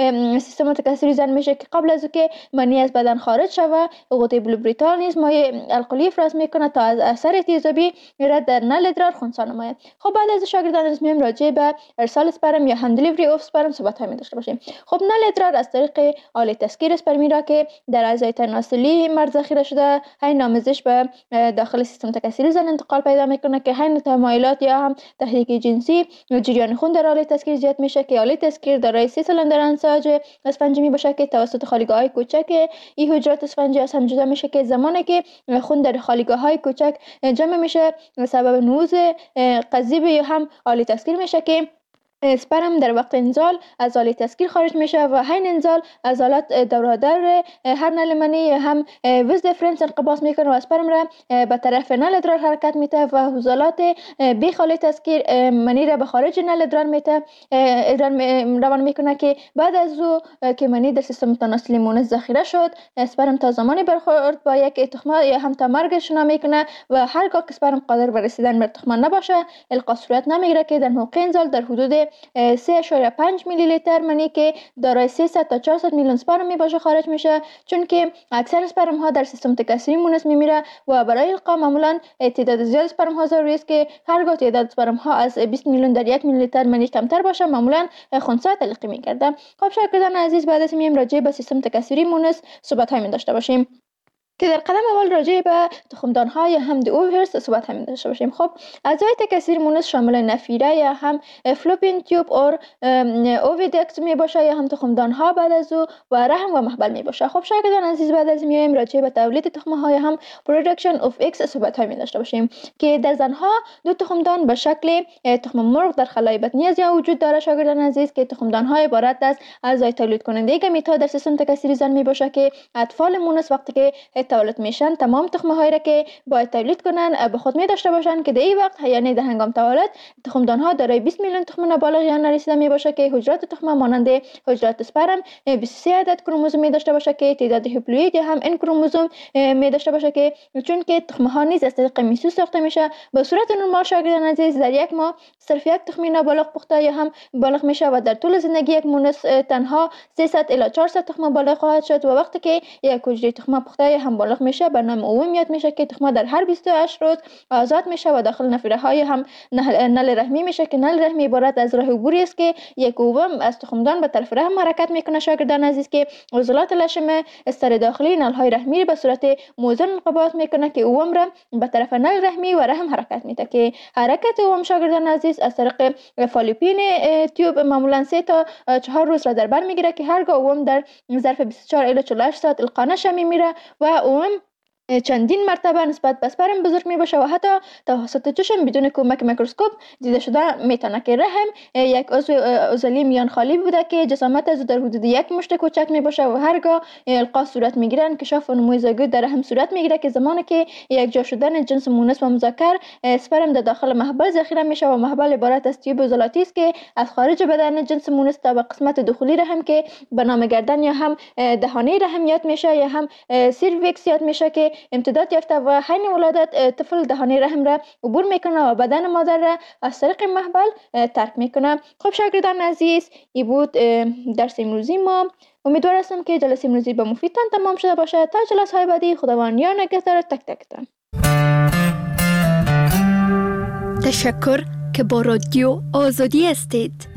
S3: سیستم تکثری زن میشه که قبل از که منی از بدن خارج شود غده بولبریتال نیز مایع القلی افراز میکنه تا از اثر تیزابی را در نل ادرار خنثی نماید. خب بعد از شاگردان عزیز میم راجع به ارسال اسپرم یا هم دلیوری اف اسپرم صحبت می داشته باشیم. خب نل ادرار از طریق آله تسکیر اسپرمی را که در اعضای تناسلی مرد ذخیره شده هی نامزش به داخل سیستم تکثری زن انتقال پیدا میکنه که هی تمایلات یا هم تحریک جنسی جریان خون در آله تسکیر زیاد میشه که آله تسکیر دارای سه سلندر انساج اسفنجی می باشه که توسط خالیگاه های کوچک این حجرات اسفنجی از هم جدا میشه که زمانی که خون در خالیگاه های کوچک جمع میشه سبب نوز قضیب یا هم آله تسکیر میشه که اسپرم در وقت انزال از آله تسکیر خارج میشه و حین انزال از آلات دورادر هر نل منی هم ویز دیفرنس انقباض میکنه و اسپرم را به طرف نل ادرار حرکت میده و حوزلات بیخ آله تسکیر منی را به خارج نل ادرار میده ادرار روان میکنه که بعد از او که منی در سیستم تناسلی مونس ذخیره شد اسپرم تا زمانی برخورد با یک تخمه یا هم تا مرگ شنا میکنه و هرگاه که اسپرم قادر به رسیدن به تخمه نباشه القا صورت نمیگیره که در موقع انزال در حدود سه اشاره پنج میلی لیتر منی که دارای سیصد تا چهارصد میلیون اسپرم می باشه خارج میشه، چون که اکثر اسپرم ها در سیستم تکثری مونس میمیره و برای القا معمولا تعداد زیاد اسپرم ها ضروری است که هرگاه تعداد اسپرم ها از بیست میلیون در یک میلی لیتر منی کمتر باشه معمولا خنثی تلقی میگرده. خب شاگردان عزیز بعد از این راجع به سیستم تکثری مونس صحبت های می داشته باشیم که در قدم اول راجع به تخمدان ها یا هم اوورس صحبت هم داشته باشیم. خب اعضای تکثیر مونس شامل نفیره یا هم فلوپین تیوب اور اوویدکت می باشه یا هم تخمدان ها بعد از او و رحم و محبل می باشه. خب شاگردان عزیز بعد از میایم راجع به تولید تخمه ها یا هم پروداکشن اف ایکس صحبت های می داشته باشیم که در زنها دو تخمدان به شکل تخم مرغ در خلای بطنی از یا وجود داره شاگردان عزیز که تخمدان های عبارت از اعضای تولید کننده گمیت در سیستم تکثری زن می باشه که اطفال مونس وقتی که تولد میشن تمام تخمه هایی را که باید تولید کنن به خود می داشته باشن که در این وقت یعنی در هنگام تولد تخمدان ها دارای بیست میلیون تخم نابالغ یا نرسیده می باشه که حجرات تخمه مانند حجرات اسپرم بیست و سه عدد کروموزوم می داشته باشه که تعداد هپلوئید یا هم ان کروموزوم می داشته باشه که چون که تخمه ها نیز از طریق میسوس ساخته میشه به صورت نرمال شاگردان عزیز در یک ماه صرف یک تخم نابالغ پخته یا هم بالغ میشه و در طول زندگی یک مونس تنها سیصد الی چهارصد تخم بالغ خواهد شد و وقتی که یک حجره تخمه پخته یا هم بالغ میشه به نام اومیت میشه که تخمه در هر بیست و هشت روز آزاد میشه و داخل نفیره های هم نل رحمی میشه که نل رحمی عبارت از راه عبوری است که یک اوم از تخمدان به طرف رحم حرکت میکنه شاگردان عزیز که عضلات لشم استر داخلی نل های رحمی به صورت موزون انقباض میکنه که اوم را به طرف نل رحمی و رحم حرکت میده که حرکت اوم شاگردان عزیز از طریق فالوپین تیوب معمولا سه تا چهار روز را در بر میگیره که هرگاه اوم در ظرف بیست و چهار الی چهل و هشت ساعت القا نشه میمیره و اوم چندین مرتبه نسبت به اسپرم بزرگ می باشه و حتی توسط چشم بدون کمک میکروسکوپ دیده شده میتونه که رحم یک عضو عضلی میان خالی بوده که جسامت از در حدود یک مشت کوچک می باشه و هرگاه القا صورت میگیره انکشاف و نمو زایگوت در رحم صورت میگیره که زمانی که یک جا شدن جنس مونس و مذکر اسپرم در داخل محبل ذخیره میشه و محبل عبارت از تیوب عضلاتی است که از خارج بدن جنس مونس تا به قسمت داخلی رحم که به نام گردن یا هم دهانه رحم یاد میشه یا هم سیرویکس یاد میشه که امتداد یافته و حین ولادت طفل دهانه رحم را عبور میکنه و بدن مادر را از طریق محبل ترک میکنه. خب شاگردان عزیز، این بود درس امروزی ما. امیدوار هستم که جلسه امروزی به مفیدتان تمام شده باشه. تا جلسه های بعدی خداوند یار نگهدار تک تکتان.
S4: تشکر که با رادیو آزادی هستید.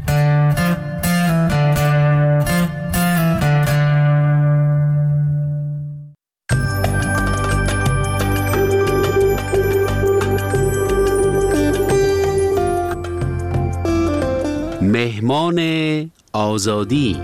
S5: مهمان آزادی.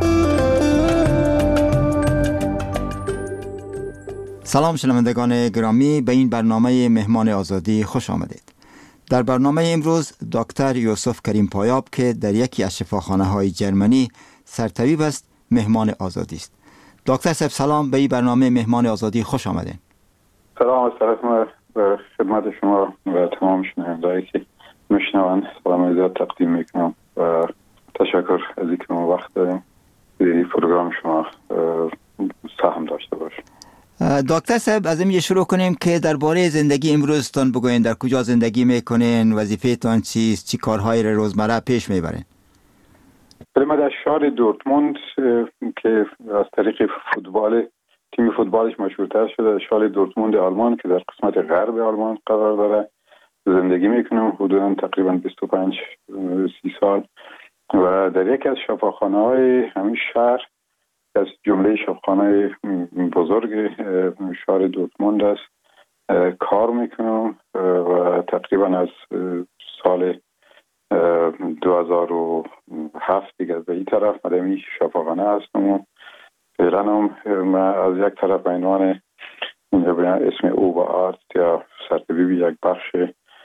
S6: سلام شنوندگان گرامی، به این برنامه مهمان آزادی خوش آمدید. در برنامه امروز دکتر یوسف کریم پایاب که در یکی از شفاخانه های جرمنی سرطبیب است مهمان آزادی است. دکتر صاحب سلام، به این برنامه مهمان آزادی خوش آمدید.
S7: سلام از طرف ما به خدمت شما و تمام شنوندهایی که میشنوند سلام عزیز تقدیم میکنم و تشکر از اینکه ما وقت داریم این پروگرام شما سهم داشته باشیم.
S6: دکتر صاحب از اینجا شروع کنیم که درباره زندگی امروزتان بگوین. در کجا زندگی میکنین؟ وظیفه‌تان چیست؟ چی کارهایی را روزمره پیش میبرین؟
S7: من در شهر دورتموند که از طریق فوتبال تیم فوتبالش مشهورتر شده، شهر دورتموند آلمان که در قسمت غرب آلمان قرار داره زندگی میکنم حدودا تقریبا بیست و پنج سی سال و در یکی از شفاخانه‌های همین شهر از جمله شفاخانه بزرگ شهر دورتموند است کار میکنم و تقریبا از سال دو هزار و هفت دیگه به این طرف من این شفاخانه هستم و فعلا هم من از یک طرف به عنوان اسم او با آرت یا سرطبیب یک بخش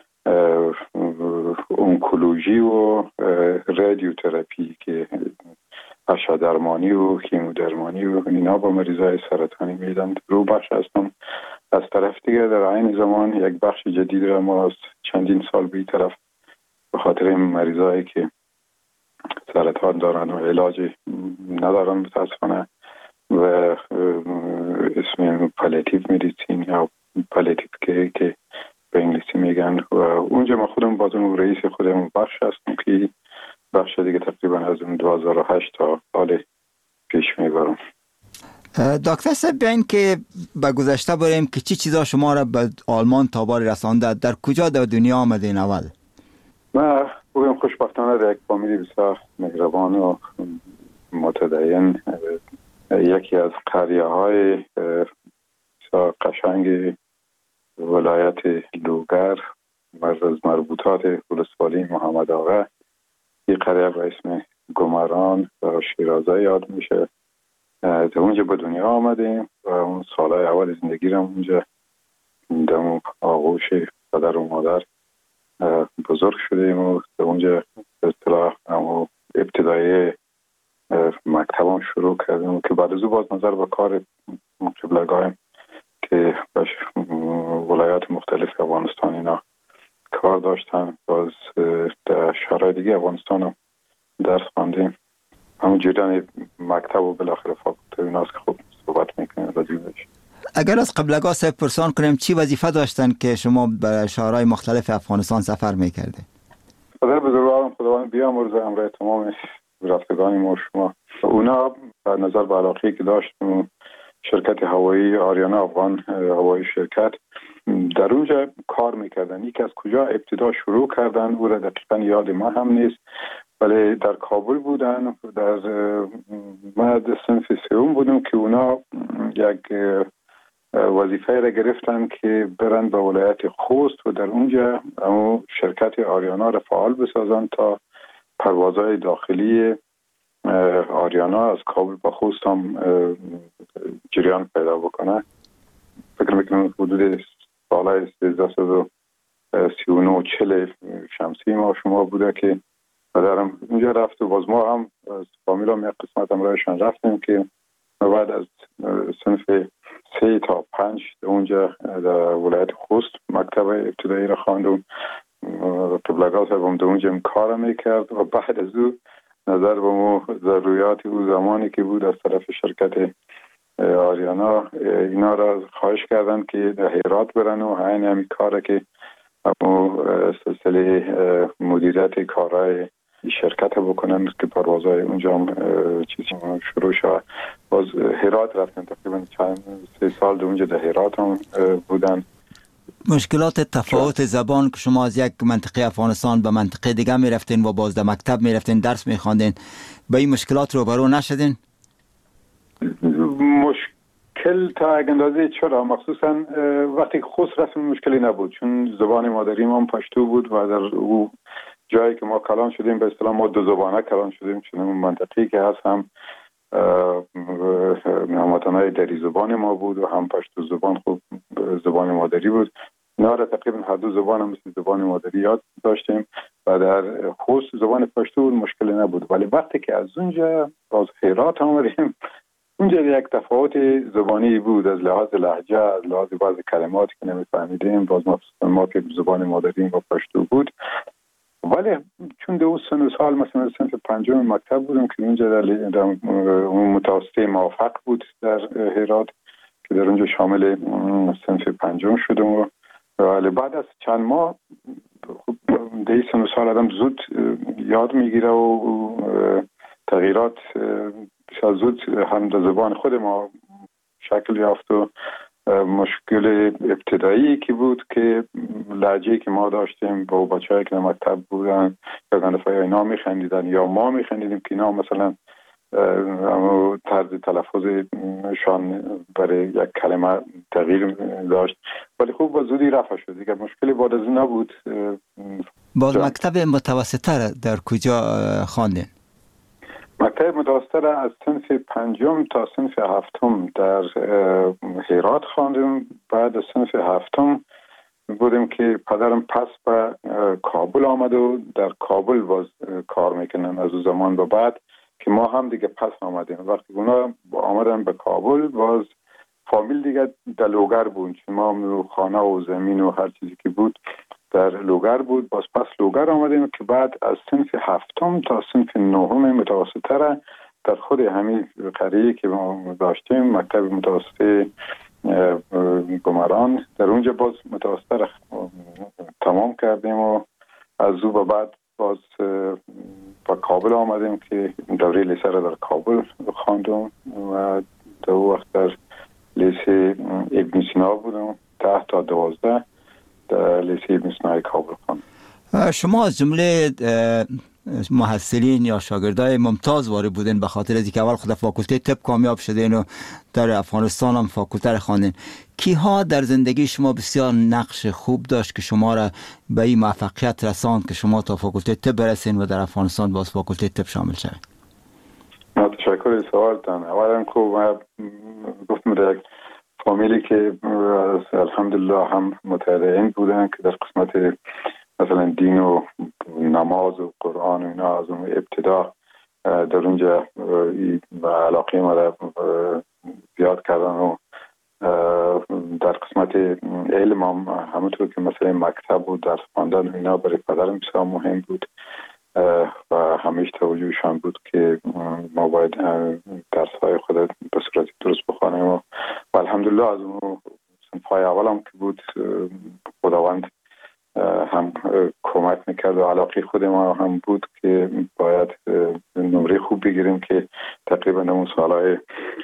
S7: اونکولوژی و رادیوتراپی که اشعه درمانی و کیمودرمانی و اینا با مریضای سرطانی میدن رو بخش هستم. از طرف دیگه در عین زمان یک بخش جدید را ما از چندین سال به این طرف به خاطر این مریضایی که سرطان دارن و علاج ندارن متاسفانه و اسم پالیاتیو مدیسین یا پالیاتیو که که به انگلیسی میگن و اونجا ما خودم بازم رئیس خودم بخش هستم که بخش دیگه تقریبا از دو هزار و هشت تا سال پیش میبرم.
S6: دکتر صاحب بیاین که به گذشته بریم که چی چیزا شما را به آلمان تا بار رسانده؟ در کجا در دنیا آمدین اول؟
S7: من بگم خوشبختانه در یک فامیلی بسیار مهربان و متدین یکی از قریه های بسیار قشنگ ولایت لوگر مرز مربوطات ولسوالی محمد آقا، این قریه به اسم گمران و شیرازه یاد میشه. در اونجا به دنیا آمدیم و اون سالهای اول زندگی رو اونجا در آغوش پدر و مادر بزرگ شدیم و در اونجا به اصطلاح ابتدایی مکتبم شروع کردیم که بعد از او باز نظر به کار قبلگاهیم که باش ولایات مختلف افغانستان اینا کار داشتن. باز در شهرهای دیگه افغانستان هم درس خواندیم. همون جریان مکتب و بالاخره فاکولته ایناست که خوب صحبت میکنیم راجعش.
S6: اگر از قبلگاه صاحب پرسان کنیم چی وظیفه داشتن که شما به شهرهای مختلف افغانستان سفر میکردین؟
S7: پدر بزرگوارم خداوند بیامرزه همراه تمام رفتگان ما شما، اونا در نظر به علاقه‌ای که داشتم شرکت هوایی آریانا افغان هوایی شرکت در اونجا کار میکردن. یکی از کجا ابتدا شروع کردن او را دقیقا یاد ما هم نیست، ولی در کابل بودن. در ما صنف سوم بودم که اونا یک وظیفه را گرفتن که برن به ولایت خوست و در اونجا اما شرکت آریانا را فعال بسازن تا پروازهای داخلی آریانا از کابل به خوست هم جریان پیدا بکنه. فکر میکنم حدود سال سیزده و سی و نه چل شمسی ما شما بوده که پدرم اونجا رفت و باز ما هم از فامیل هم یک قسمت هم رایشان رفتیم که بعد از صنف سه تا پنج اونجا در ولایت خوست مکتب ابتدایی را خواندم. قبلگاه صاحبم در اونجا کار میکرد و بعد از او نظر به مو ضروریات او زمانی که بود از طرف شرکت آریانا اینا را خواهش کردن که در هرات برن و همین همین کاره که همو سلسله مدیریت کارهای شرکت بکنن که پروازهای اونجا هم چیزی شروع شد. باز هرات رفتن، تقریبا چند سه سال در اونجا در هرات هم بودن.
S6: مشکلات تفاوت زبان که شما از یک منطقه افغانستان به منطقه دیگه می رفتین و باز در مکتب می رفتین درس می خواندین، به این مشکلات روبرو نشدین؟
S7: مشکل تا یک اندازه چرا، مخصوصا وقتی خوست رفتیم مشکلی نبود چون زبان مادری ما پشتو بود و در او جایی که ما کلان شدیم به اصطلاح ما دو زبانه کلان شدیم، چون اون منطقی که هست هم هموطنای دری زبان ما بود و هم پشتو زبان خوب زبان مادری بود. اینا را تقریبا هر دو زبان هم مثل زبان مادری یاد داشتیم و در خوست زبان پشتو مشکلی نبود. ولی وقتی که از اونجا باز هرات آمدیم اونجا یک تفاوت زبانی بود از لحاظ لهجه، از لحاظ بعض کلماتی که نمیفهمیدیم، باز ما که زبان مادری و پشتو بود. ولی چون دو سن و سال مثلا صنف پنجم مکتب بودم که اونجا در متوسطه موفق بود در هرات که در اونجا شامل صنف پنجم شدم. ولی بعد از چند ماه خب در سن و سال آدم زود یاد میگیره و تغییرات زود هم در زبان خود ما شکل یافت و مشکل ابتدایی که بود که لهجه‌ای که ما داشتیم با بچه‌ای که مکتب بودن یا گندفای اینا میخندیدن یا ما میخندیدیم که اینا مثلا طرز تلفظشان برای یک کلمه تغییر داشت. ولی خوب با زودی رفع شد دیگه، مشکلی بعد از اون نبود.
S6: باز مکتب متوسطه در کجا خواندین؟
S7: مکتب متوسطه از صنف پنجم تا صنف هفتم در هرات خواندم. بعد از صنف هفتم بودیم که پدرم پس به کابل آمد و در کابل باز کار میکنن از اون زمان به بعد که ما هم دیگه پس آمدیم. وقتی اونا آمدن به کابل باز فامیل دیگه در لوگر بود، چون ما خانه و زمین و هر چیزی که بود در لوگر بود. باز پس لوگر آمدیم که بعد از صنف هفتم تا صنف نهم متوسطه را در خود همین قریه که ما داشتیم مکتب متوسطه گمران در اونجا باز متوسطه را تمام کردیم و از او به بعد باز با کابل آمدیم که دوره لیسه را در کابل خواندم و در وقت در لیسه ابن سینا بودم ده تا دوازده در لیسه ابن سینای کابل خواندم.
S6: شما از جمله محصلین یا شاگردای ممتاز وارد بودین به خاطر از اینکه اول خود فاکولته طب کامیاب شدین و در افغانستان هم فاکولته خواندین. کیها در زندگی شما بسیار نقش خوب داشت که شما را به این موفقیت رساند که شما تا فاکولته طب برسین و در افغانستان باز فاکولته طب شامل شوید؟
S7: تشکر سوالتان. اولا خوب گفتم در یک فامیلی که الحمدلله هم متدین بودن که در قسمت مثلا دین و نماز و قرآن و اینا از اون ابتدا در اونجا علاقه ما را زیاد کردن و در قسمت علم هم همونطور که مثلا مکتب و درس خواندن و اینا برای پدرم بسیار مهم بود و همیشه توجهشان بود که ما باید درس های خود به صورت درست بخوانیم و الحمدلله از اون صنفای اول هم که بود خداوند هم کمک میکرد و علاقه خود ما هم بود که باید نمره خوب بگیریم که تقریبا اون سالهای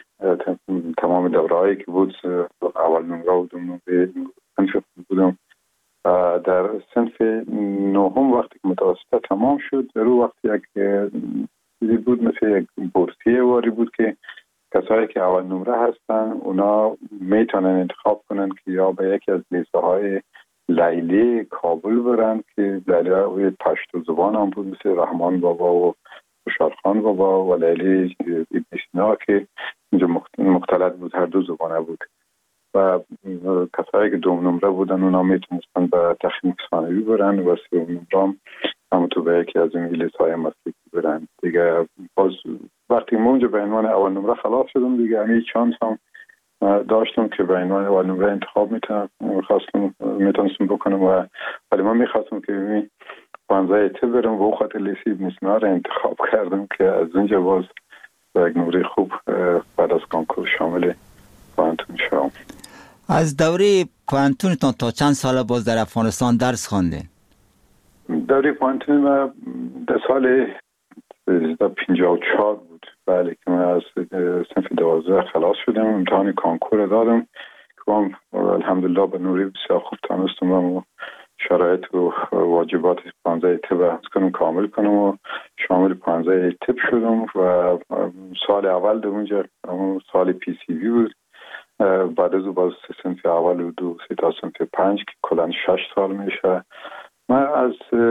S7: تمام دورهایی که بود اول نمره و دوم نمره صنف بودم. در صنف نهم وقتی که متوسطه تمام شد در اون وقت یک چیزی بود مثل یک بورسیه واری بود که کسایی که اول نمره هستن اونا میتونن انتخاب کنن که یا به یکی از لیسه های لیلی کابل برن که لیلی های پشتو زبان هم بود مثل رحمان بابا و خوشحال بابا و لیلی ابن سینا که اینجا مختلط بود، هر دو زبانه بود. و کسایی که دوم نمره بودن اونا میتونستن به تخمین ثانوی برن و سوم نمره هم همونطور به یکی از این لیسای مسلکی برن دیگه. باز وقتی ما اونجا به عنوان اول نمره خلاص شدم دیگه همین چانس هم داشتم که به عنوان اول نمره انتخاب میتونم میخواستم میتونستم بکنم و ولی من میخواستم که می پانزده ته برم و او خاطر لیسی ابن سینا رو انتخاب کردم که از اونجا باز با یک نمره خوب بعد از کنکور شامل پوانتون شدم.
S6: از دوره پوانتونتان تا چند سال باز در افغانستان درس خواندین؟
S7: دوره پوانتون ما در سال پنجاه و چهار بود. بله که من از صنف دوازده خلاص شدم، امتحان کانکور دادم که من الحمدلله به نمره بسیار خوب تونستم و شرایط و واجبات پانزده ته بحث کنم کامل کنم و شامل پانزده ته شدم و سال اول در اونجا سال پی سی وی بود. بعد از او باز صنف اول و دو سه تا صنف پنج که کلان شش سال میشه. من از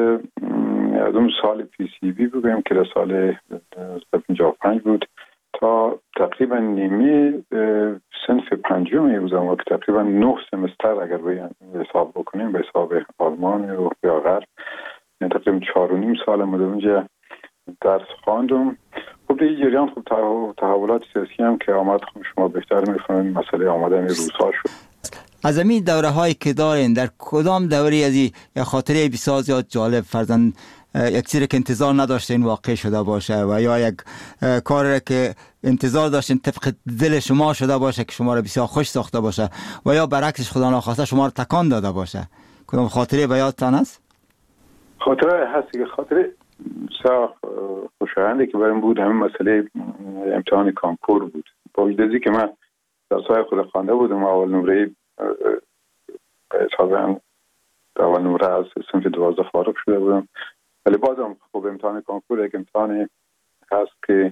S7: از اون سال پی سی بی بگویم که در سال پنجاه و پنج بود تا تقریبا نیمه صنف پنجم بودم و که تقریبا نه سمستر اگر به حساب بکنیم به حساب آلمان و یا غرب، یعنی تقریبا چهار و نیم سال من اونجا درس خواندم. خب دیگه جریان خب تحولات سیاسی هم که آمد خب شما بهتر میفهمید مسئله آمدن روسا شد.
S6: از این دوره هایی که دارین در کدام دوره از این خاطره بسیار زیاد جالب فرزن یک چیزی که انتظار نداشتین واقع شده باشه و یا یک کاری که انتظار داشتین طبق دل شما شده باشه که شما را بسیار خوش ساخته باشه و یا برعکسش خدا ناخواسته شما را تکان داده باشه؟ کدام خاطره به یادتان است؟
S7: خاطره هستی که خاطره بسیار خوشایندی که برام بود همین مسئله امتحان کانکور بود. با وجودی که من درسای خود خوانده بودم اول نمره به حساب اول نمره از صنف دوازده فارغ شده بودم، ولی بازم خب امتحان کانکور یک امتحان هست که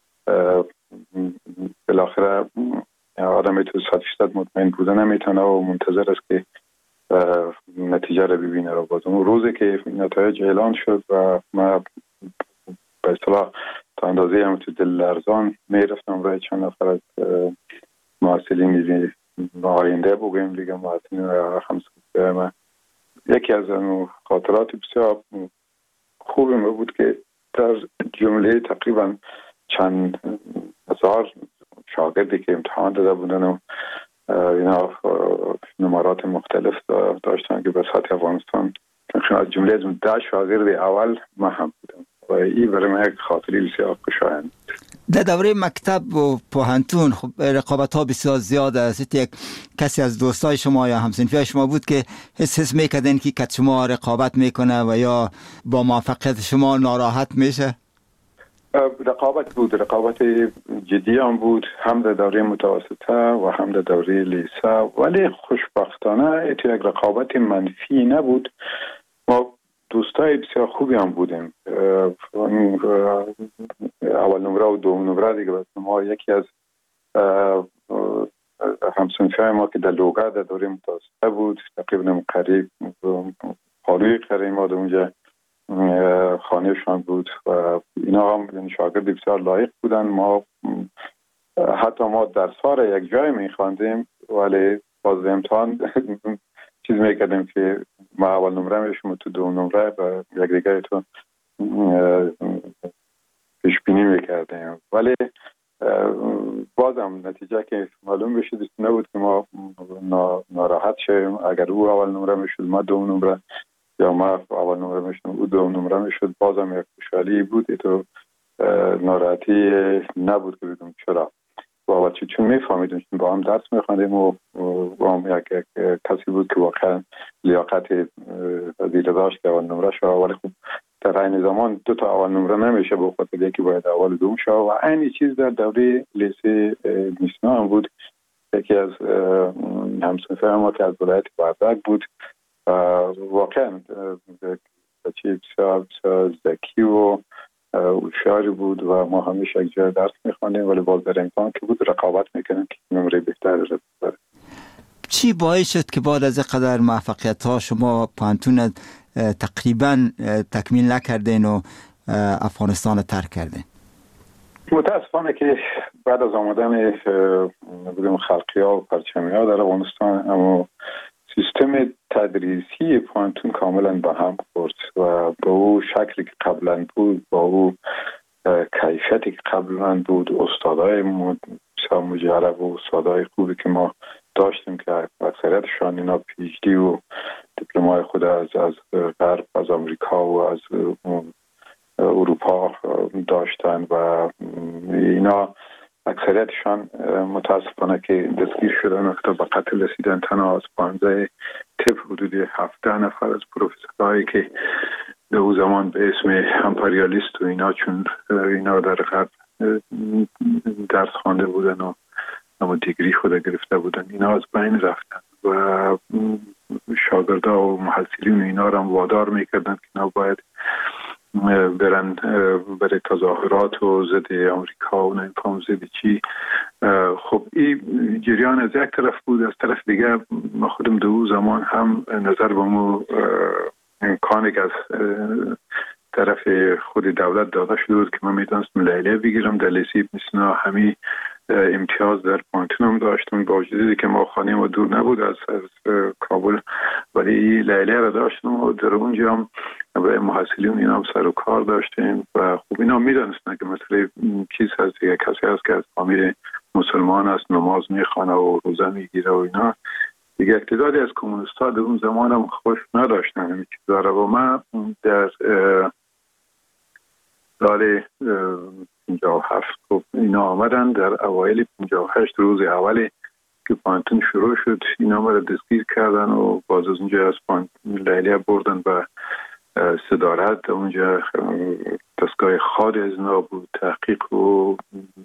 S7: بالاخره آدم تو صد درصد مطمئن بودن نمیتونه و منتظر است که نتیجه رو ببینه. رو بازم اون روزی که نتایج اعلان شد و من به اصطلاح تا اندازه هم تو دل لرزان میرفتم برای چند نفر از محصلین آینده بگویم دیگه محصلین همسایه من، یکی از اون خاطرات بسیار خوبی ما بود که در جمله تقریبا چند هزار شاگردی که امتحان داده بودن و اینا نمرات مختلف داشتن که به سطح افغانستان از جمله از اون ده شاگرد اول ما هم بودم و این برای من یک خاطری بسیار خوشایند.
S6: در دوره مکتب و پوهنتون خب رقابت ها بسیار زیاد است. یک کسی از دوستای شما یا همسنفی شما بود که حس حس میکردن که کت شما رقابت میکنه و یا با موفقیت شما ناراحت میشه؟
S7: رقابت بود، رقابت جدی هم بود، هم در دوره متوسطه و هم در دوره لیسه، ولی خوشبختانه تو یک رقابت منفی نبود. ما دوستای بسیار خوبی هم بودیم. اول نمره و دوم نمره دیگه ما یکی از همسنفی ما که در لوگا در دوره متوسطه بود تقریبا قریب خاروی قریب ما در اونجا خانهشان بود و اینا هم شاگرد بسیار لایق بودن. ما حتی ما درس ها را یک جای میخواندیم ولی باز امتحان چیز میکردیم که ما اول نمره میشم تو دوم نمره و یک دیگه تو پیش بینی میکردیم، ولی بازم نتیجه که معلوم بشه دست نبود که ما ناراحت شیم. اگر او اول نمره میشد ما دوم نمره یا ما اول نمره میشدم او دوم نمره میشد، بازم یک خوشحالی بود. تو ناراحتی نبود که بگم چرا و چون چون میفهمیدیم چون با هم درس میخواندیم و با هم یک, یک کسی بود که واقعا لیاقت وزیر داشت که اول نمره شد، ولی خب در این زمان دو تا اول نمره نمیشه به خاطر یکی باید اول دوم شد و این چیز در دوره لیسه میسنا هم بود. یکی از همسنفه ما که از ولایت وردک بود واقعا بچه بسیار بسیار ذکی و هوشیاری بود و ما همیشه یک جای درس میخوانیم ولی باز در امتحان که بود رقابت میکنیم که نمره بهتر رو ببره.
S6: چی باعث شد که بعد از قدر موفقیت ها شما پوهنتون تقریبا تکمیل نکردین و افغانستان ترک کردین؟
S7: متاسفانه که بعد از آمدن بگیم خلقی‌ها و پرچمی‌ها در افغانستان، اما سیستم تدریسی پانتون کاملا به هم خورد و با او شکلی که قبلا بود، با او کیفیتی که قبلا بود، استادای مجرب و استادای خوبی که ما داشتیم که اکثریتشان اینا پی اچ دی و دیپلمای خود از از غرب، از آمریکا و از اروپا داشتن و اینا اکثریتشان متاسفانه که دستگیر شدن و به قتل رسیدن. تنها از پانزده تپ حدود هفده نفر از پروفسورهایی که در اون زمان به اسم امپریالیست و اینا، چون اینا در غرب درس خوانده بودن و اما دیگری خود گرفته بودن، اینا از بین رفتن و شاگردا و محصلین اینا را وادار میکردن که اینا باید برن برای تظاهرات و ضد آمریکا و نمیفهم ضد چی. خب این جریان از یک طرف بود. از طرف دیگه ما خودم دو زمان هم نظر به مو امکانی که از طرف خود دولت داده شده بود که من میتونستم لیلیه بگیرم در لیسی مثلا همی امتیاز در پانتون هم داشتم، با وجودی که ما خانه ما دور نبود از, از کابل، ولی لیلیه را داشتم و در اونجا هم برای محصلین اینا هم سر و کار داشتیم و خب اینا میدانستن که مثلا چیز هست، دیگه کسی هست که از فامیل مسلمان است، نماز میخوانه و روزه میگیره و اینا دیگه. اقتداری از کمونیست‌ها در اون زمان هم خوش نداشتن همین چیزا را. و من در سال پنجاه و هفت خب اینا آمدن در اوایل پنجاه و هشت، روز اولی که پانتون شروع شد، اینا ما را دستگیر کردن و باز از اونجا از لیلیه بردن و صدارت. اونجا دستگاه خاد از اینا بود، تحقیق و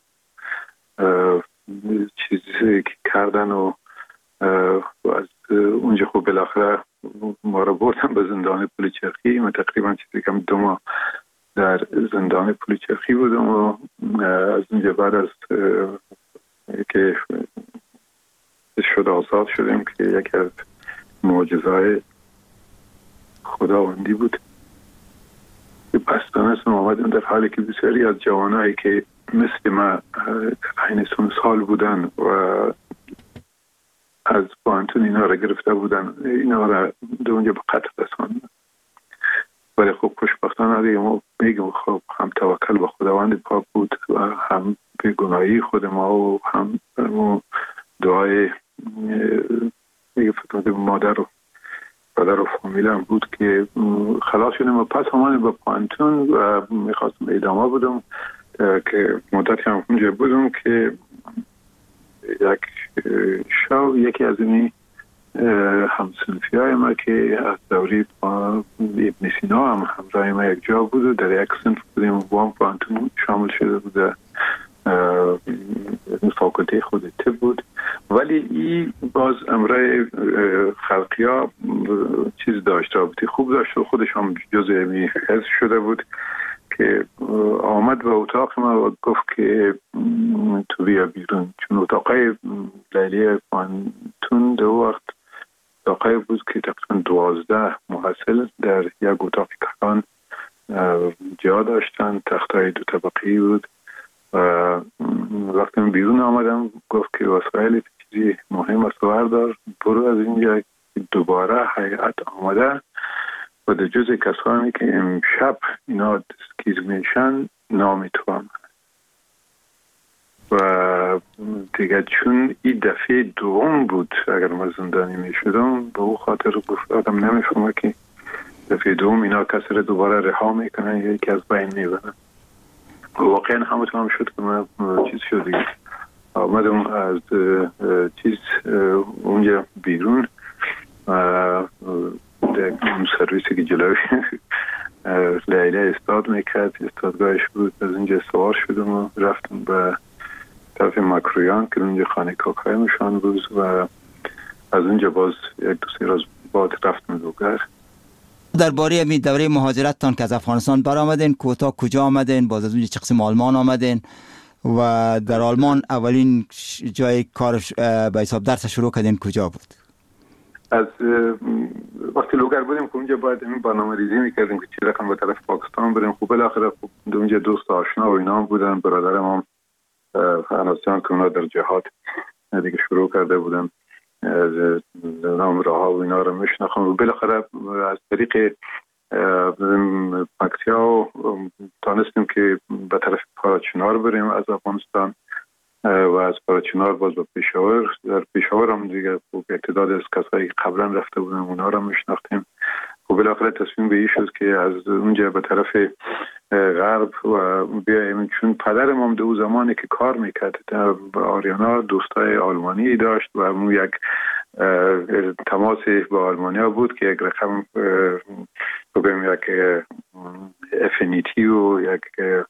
S7: چیزی که کردن و از اونجا خب بالاخره ما را بردن به زندان پلیچرخی. من تقریبا چیزی کم دو ماه در زندان پلیچرخی بودم و از اونجا بعد از که شد آزاد شدیم که یکی از معجزه‌های خداوندی بود که پس دانستم آمدیم در حالی که بسیاری از جوانایی که مثل ما در حین سن سال بودن و از پانتون اینا را گرفته بودن، اینا را در اونجا به قتل رساندن. ولی خب خوشبختانه دیگه ما میگم خب هم توکل به خداوند پاک بود و هم به گناهی خود ما و هم دعای میگه فتمت مادر و پدر و فامیل هم بود که خلاص شدیم. و پس همانه به پانتون و میخواستم ادامه بودم که مدتی هم اونجا بودم که یک شو یکی از اینی همسنفی های ما که از دوری ابن سینا هم همراه ما یک جا بود و در یک سنف بودیم و با هم پانتون شامل شده بود. فاکلته خود طب بود، ولی این باز امرای خلقی ها چیز داشت، رابطه خوب داشت و خودش هم جزء می حس شده بود که آمد به اتاق ما و گفت که تو بیا بیرون، چون اتاقای لیلیه پانتون در وقت اتاقای بود که تقریبا دوازده محصل در یک اتاق کلان جا داشتن، تختای دو طبقی بود. و وقتی من بیرون آمدم گفت که وسایل چیزی مهم است بردار، برو از اینجا. دوباره هیئت آمده و در جز کسانی که امشب اینا دستگیر میشن نام تو هم و دیگه چون این دفعه دوم بود اگر من زندانی میشدم به او خاطر گفت آدم نمیفهمه که دفعه دوم اینا کسی رو دوباره رها میکنن یا یکی از بین میبرن. واقعا همونطور هم شد که من چیز شد دیگه آمدم از چیز اونجا بیرون در اون سرویسی که جلوی لیلیه استاد میکرد، استادگاهش بود. از اونجا سوار شدم و رفتم به طرف مکرویان که اونجا خانه کاکای مشان بود و از اونجا باز یک دو سه روز بعد رفتم دوگر.
S6: درباره همین دوره مهاجرتتان که از افغانستان برآمدین کوتا کجا آمدین؟ باز از اونجا چه قسم آلمان آمدین و در آلمان اولین جای کار به حساب درس شروع کردین کجا بود؟
S7: از وقتی لوگر بودیم که اونجا باید این برنامه ریزی میکردیم که چی رقم به طرف پاکستان بریم. خب بالاخره خب اونجا دوست آشنا و اینا هم بودن، برادرم هم فرانسیان که اونا در جهاد دیگه شروع کرده بودن نام راه ها و اینا رو میشناختم و بالاخره از طریق پکتیا تانستیم که به طرف پاراچنار بریم از افغانستان و از پاراچنار باز به پیشاور. در پیشاور هم دیگه تعداد از کسایی که قبلا رفته بودن اونا رو میشناختیم. و بالاخره تصمیم به این شد که از اونجا به طرف غرب و بیایم، چون پدرم هم دو زمانی که کار میکرد در آریانا دوستای آلمانی داشت و اون یک تماسی با آلمانیا بود که یک رقم بگیم یک افینیتی و یک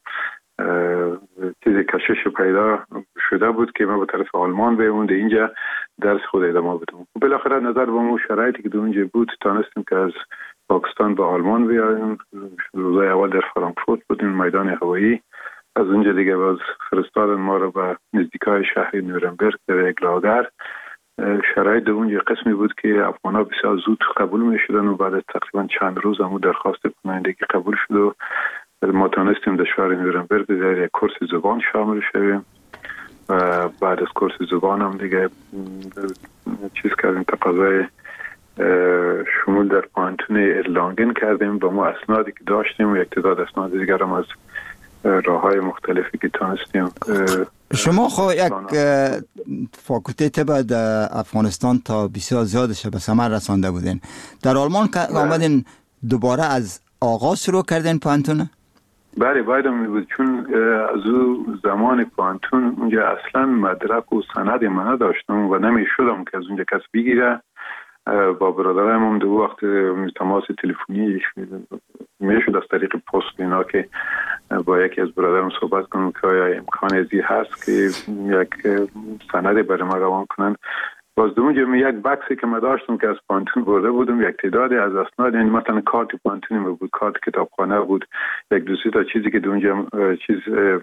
S7: چیزی کشش پیدا شده بود که ما به طرف آلمان بیمونده اینجا درس خود ادامه بدم. بالاخره نظر با مو شرایطی که دو اونجا بود تانستیم که از پاکستان به آلمان بیاییم. روزای اول در فرانکفورت بودیم میدان هوایی، از اونجا دیگه باز فرستادن ما رو به نزدیکای شهر نورنبرگ در یک لاگر. شرایط اونجا قسمی بود که افغانا بسیار زود قبول می شدن و بعد از تقریبا چند روز همون درخواست کنندگی قبول شد و ما تانستیم در شهر نورنبرگ در یک کورس زبان شامل شویم و بعد از کورس زبان هم دیگه چیز کردیم، تقاضای شمول در پانتون ارلانگن کردیم با ما اسنادی که داشتیم و یک تعداد اسناد دیگر هم از راه های مختلفی که تانستیم.
S6: شما خو یک فاکولته طب در افغانستان تا بسیار زیادش به ثمر رسانده بودین. در آلمان که آمدین دوباره از آغاز شروع کردین پانتون؟
S7: بله باید هم می بود، چون از او زمان پانتون اونجا اصلا مدرک و سند من نداشتم و نمی شدم که از اونجا کس بگیره. با برادرم هم دو وقت تماس تلفنی می شد از طریق پست اینا که با یکی از برادرم صحبت کنم که آیا امکان ازی هست که یک سند برای ما روان کنن. باز دو اونجا یک بکسی که ما داشتم که از پانتون برده بودم یک تعدادی از اسناد، یعنی مثلا کارت پانتونی بود، کارت کتابخانه بود، یک دو سه تا چیزی که دو اونجا چیز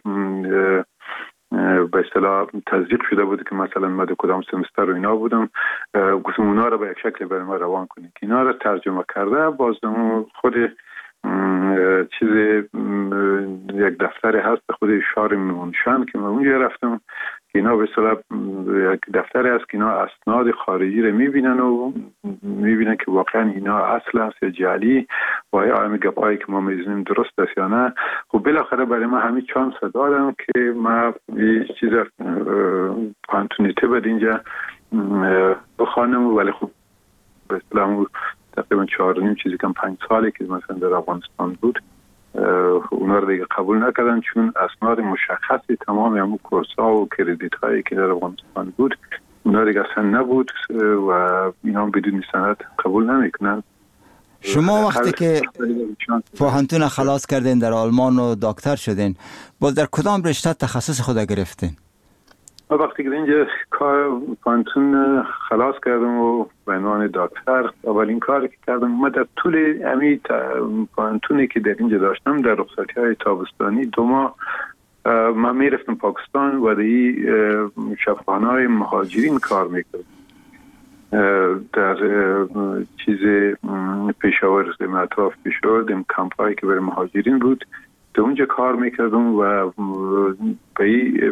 S7: به اصطلاح تصدیق شده بود که مثلا من کدام سمستر و اینا بودم، گفتم اونا رو به یک شکل برای ما روان کنید که اینا رو ترجمه کرده. باز خود چیز یک دفتر هست خود شار میمونشان که من اونجا رفتم که اینا به اصطلاح یک دفتر هست که اینا اسناد خارجی رو میبینن و میبینن که واقعا اینا اصل هست یا جعلی و آیا همه گپایی که ما میزنیم درست است یا نه. خب بالاخره برای ما همین چانس دادم که ما یه چیز پانتونیته بد اینجا بخوانم، ولی خب به اصطلاح تقریبا چهار و نیم چیزی کم پنج سالی که مثلا در افغانستان بود اونا رو دیگه قبول نکردن، چون اسناد مشخصی تمام همون کورس‌ها و کردیت هایی که در افغانستان بود اونا دیگه اصلا نبود و اینا هم بدون سند قبول نمیکنن.
S6: شما وقتی که پانتون خلاص کردین در آلمان و دکتر شدین، باز در کدام رشته تخصص خود گرفتین؟
S7: وقتی که اینجا کار پانتون خلاص کردم و به عنوان دکتر اولین کاری که کردم ما در طول امی پانتونی که در اینجا داشتم در رخصتی های تابستانی دو ماه من میرفتم پاکستان و در شفاخانه های مهاجرین کار میکردم. در چیز پیشاور در اطراف پیشاور در کمپ هایی که برای مهاجرین بود در اونجا کار میکردم و به این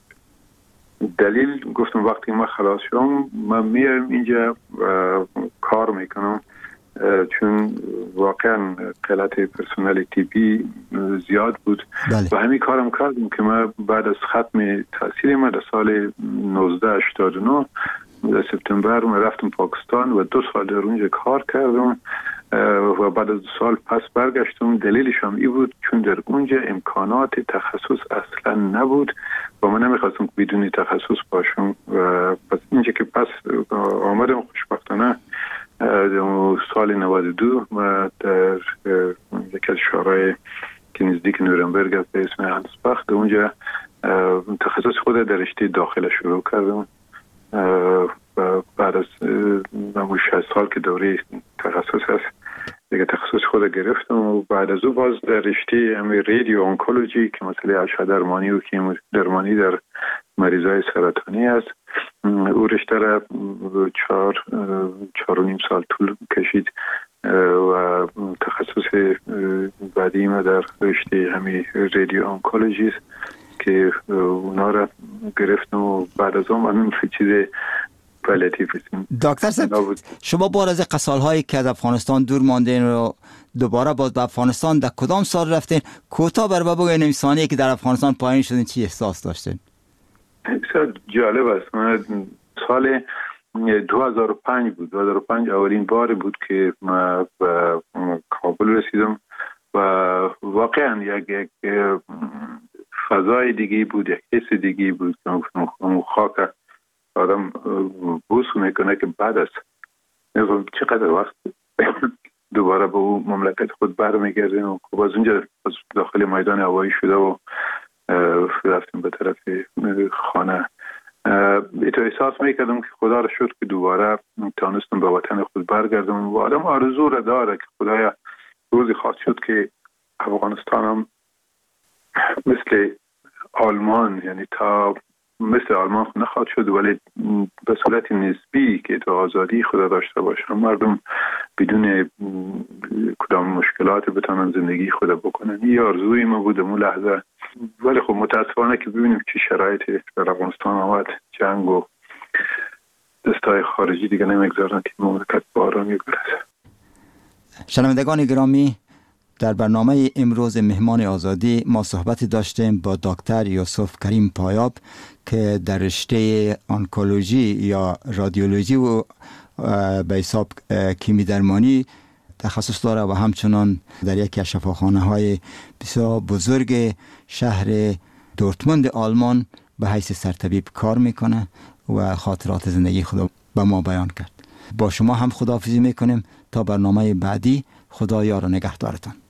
S7: دلیل گفتم وقتی ما خلاص شدم من میارم اینجا کار میکنم، چون واقعا قلت پرسنل تیپی زیاد بود. بله. و همین کارم کردم که ما بعد از ختم تحصیل ما در سال نوزده هشتاد و نه در سپتامبر من رفتم پاکستان و دو سال در اونجا کار کردم و بعد از دو سال پس برگشتم. دلیلش هم ای بود چون در اونجا امکانات تخصص اصلا نبود و من نمیخواستم که بدون تخصص باشم و پس اینجا که پس آمدم خوشبختانه سال نود و دو و در یک از شهرهای که نزدیک نورنبرگ به اسم هانسباخ در اونجا تخصص خود در رشته داخل شروع کردم و بعد از شش سال که دوره تخصص هست دیگه تخصص خود گرفتم و بعد از او باز در رشته همین رادیو آنکولوژی که مسئله اشعه درمانی و کیمو درمانی در مریضای سرطانی است، او رشته را چهار چهار و نیم سال طول کشید و تخصص بعدی ما در رشته همین رادیو آنکولوژی است که اونا را گرفتم و بعد از اون من چیز
S6: دکتر صاحب، شما بعد از سال‌هایی که از افغانستان دور ماندین و دوباره باز به افغانستان در کدام سال رفتین؟ کوتاه بر بگوین انسانی که در افغانستان پایین شدین چی احساس داشتین؟
S7: بسیار جالب است. من سال دو هزار و پنج بود. دو هزار و پنج اولین بار بود که من به کابل رسیدم و واقعا یک یک فضای دیگه بود، یک حس دیگه بود که خاک آدم بوس میکنه که بعد است چقدر وقت دوباره به اون مملکت خود برمیگردیم و خب از اونجا داخل میدان هوایی شده و رفتیم به طرف خانه. ایتا احساس میکردم که خدا را شکر که دوباره تانستم به وطن خود برگردم و آدم آرزو را داره که خدایا روزی خواهد شد که افغانستان هم مثل آلمان، یعنی تا مثل آلمان نخواهد شد ولی به صورت نسبی که تو آزادی خدا داشته باشن، مردم بدون کدام مشکلات بتونن زندگی خدا بکنن. این آرزوی ما بود اون لحظه، ولی خب متاسفانه که ببینیم چه شرایطی در افغانستان آمد، جنگ و دستای خارجی دیگه نمیگذارن که مملکت به آرامی برسه.
S6: شنوندگان گرامی، در برنامه امروز مهمان آزادی ما صحبت داشتیم با دکتر یوسف کریم پایاب که در رشته آنکولوژی یا رادیولوژی و به حساب کیمی درمانی تخصص داره و همچنان در یکی از شفاخانه های بسیار بزرگ شهر دورتموند آلمان به حیث سرطبیب کار میکنه و خاطرات زندگی خود به ما بیان کرد. با شما هم خداحافظی میکنیم تا برنامه بعدی. خدا یار و نگهدارتان.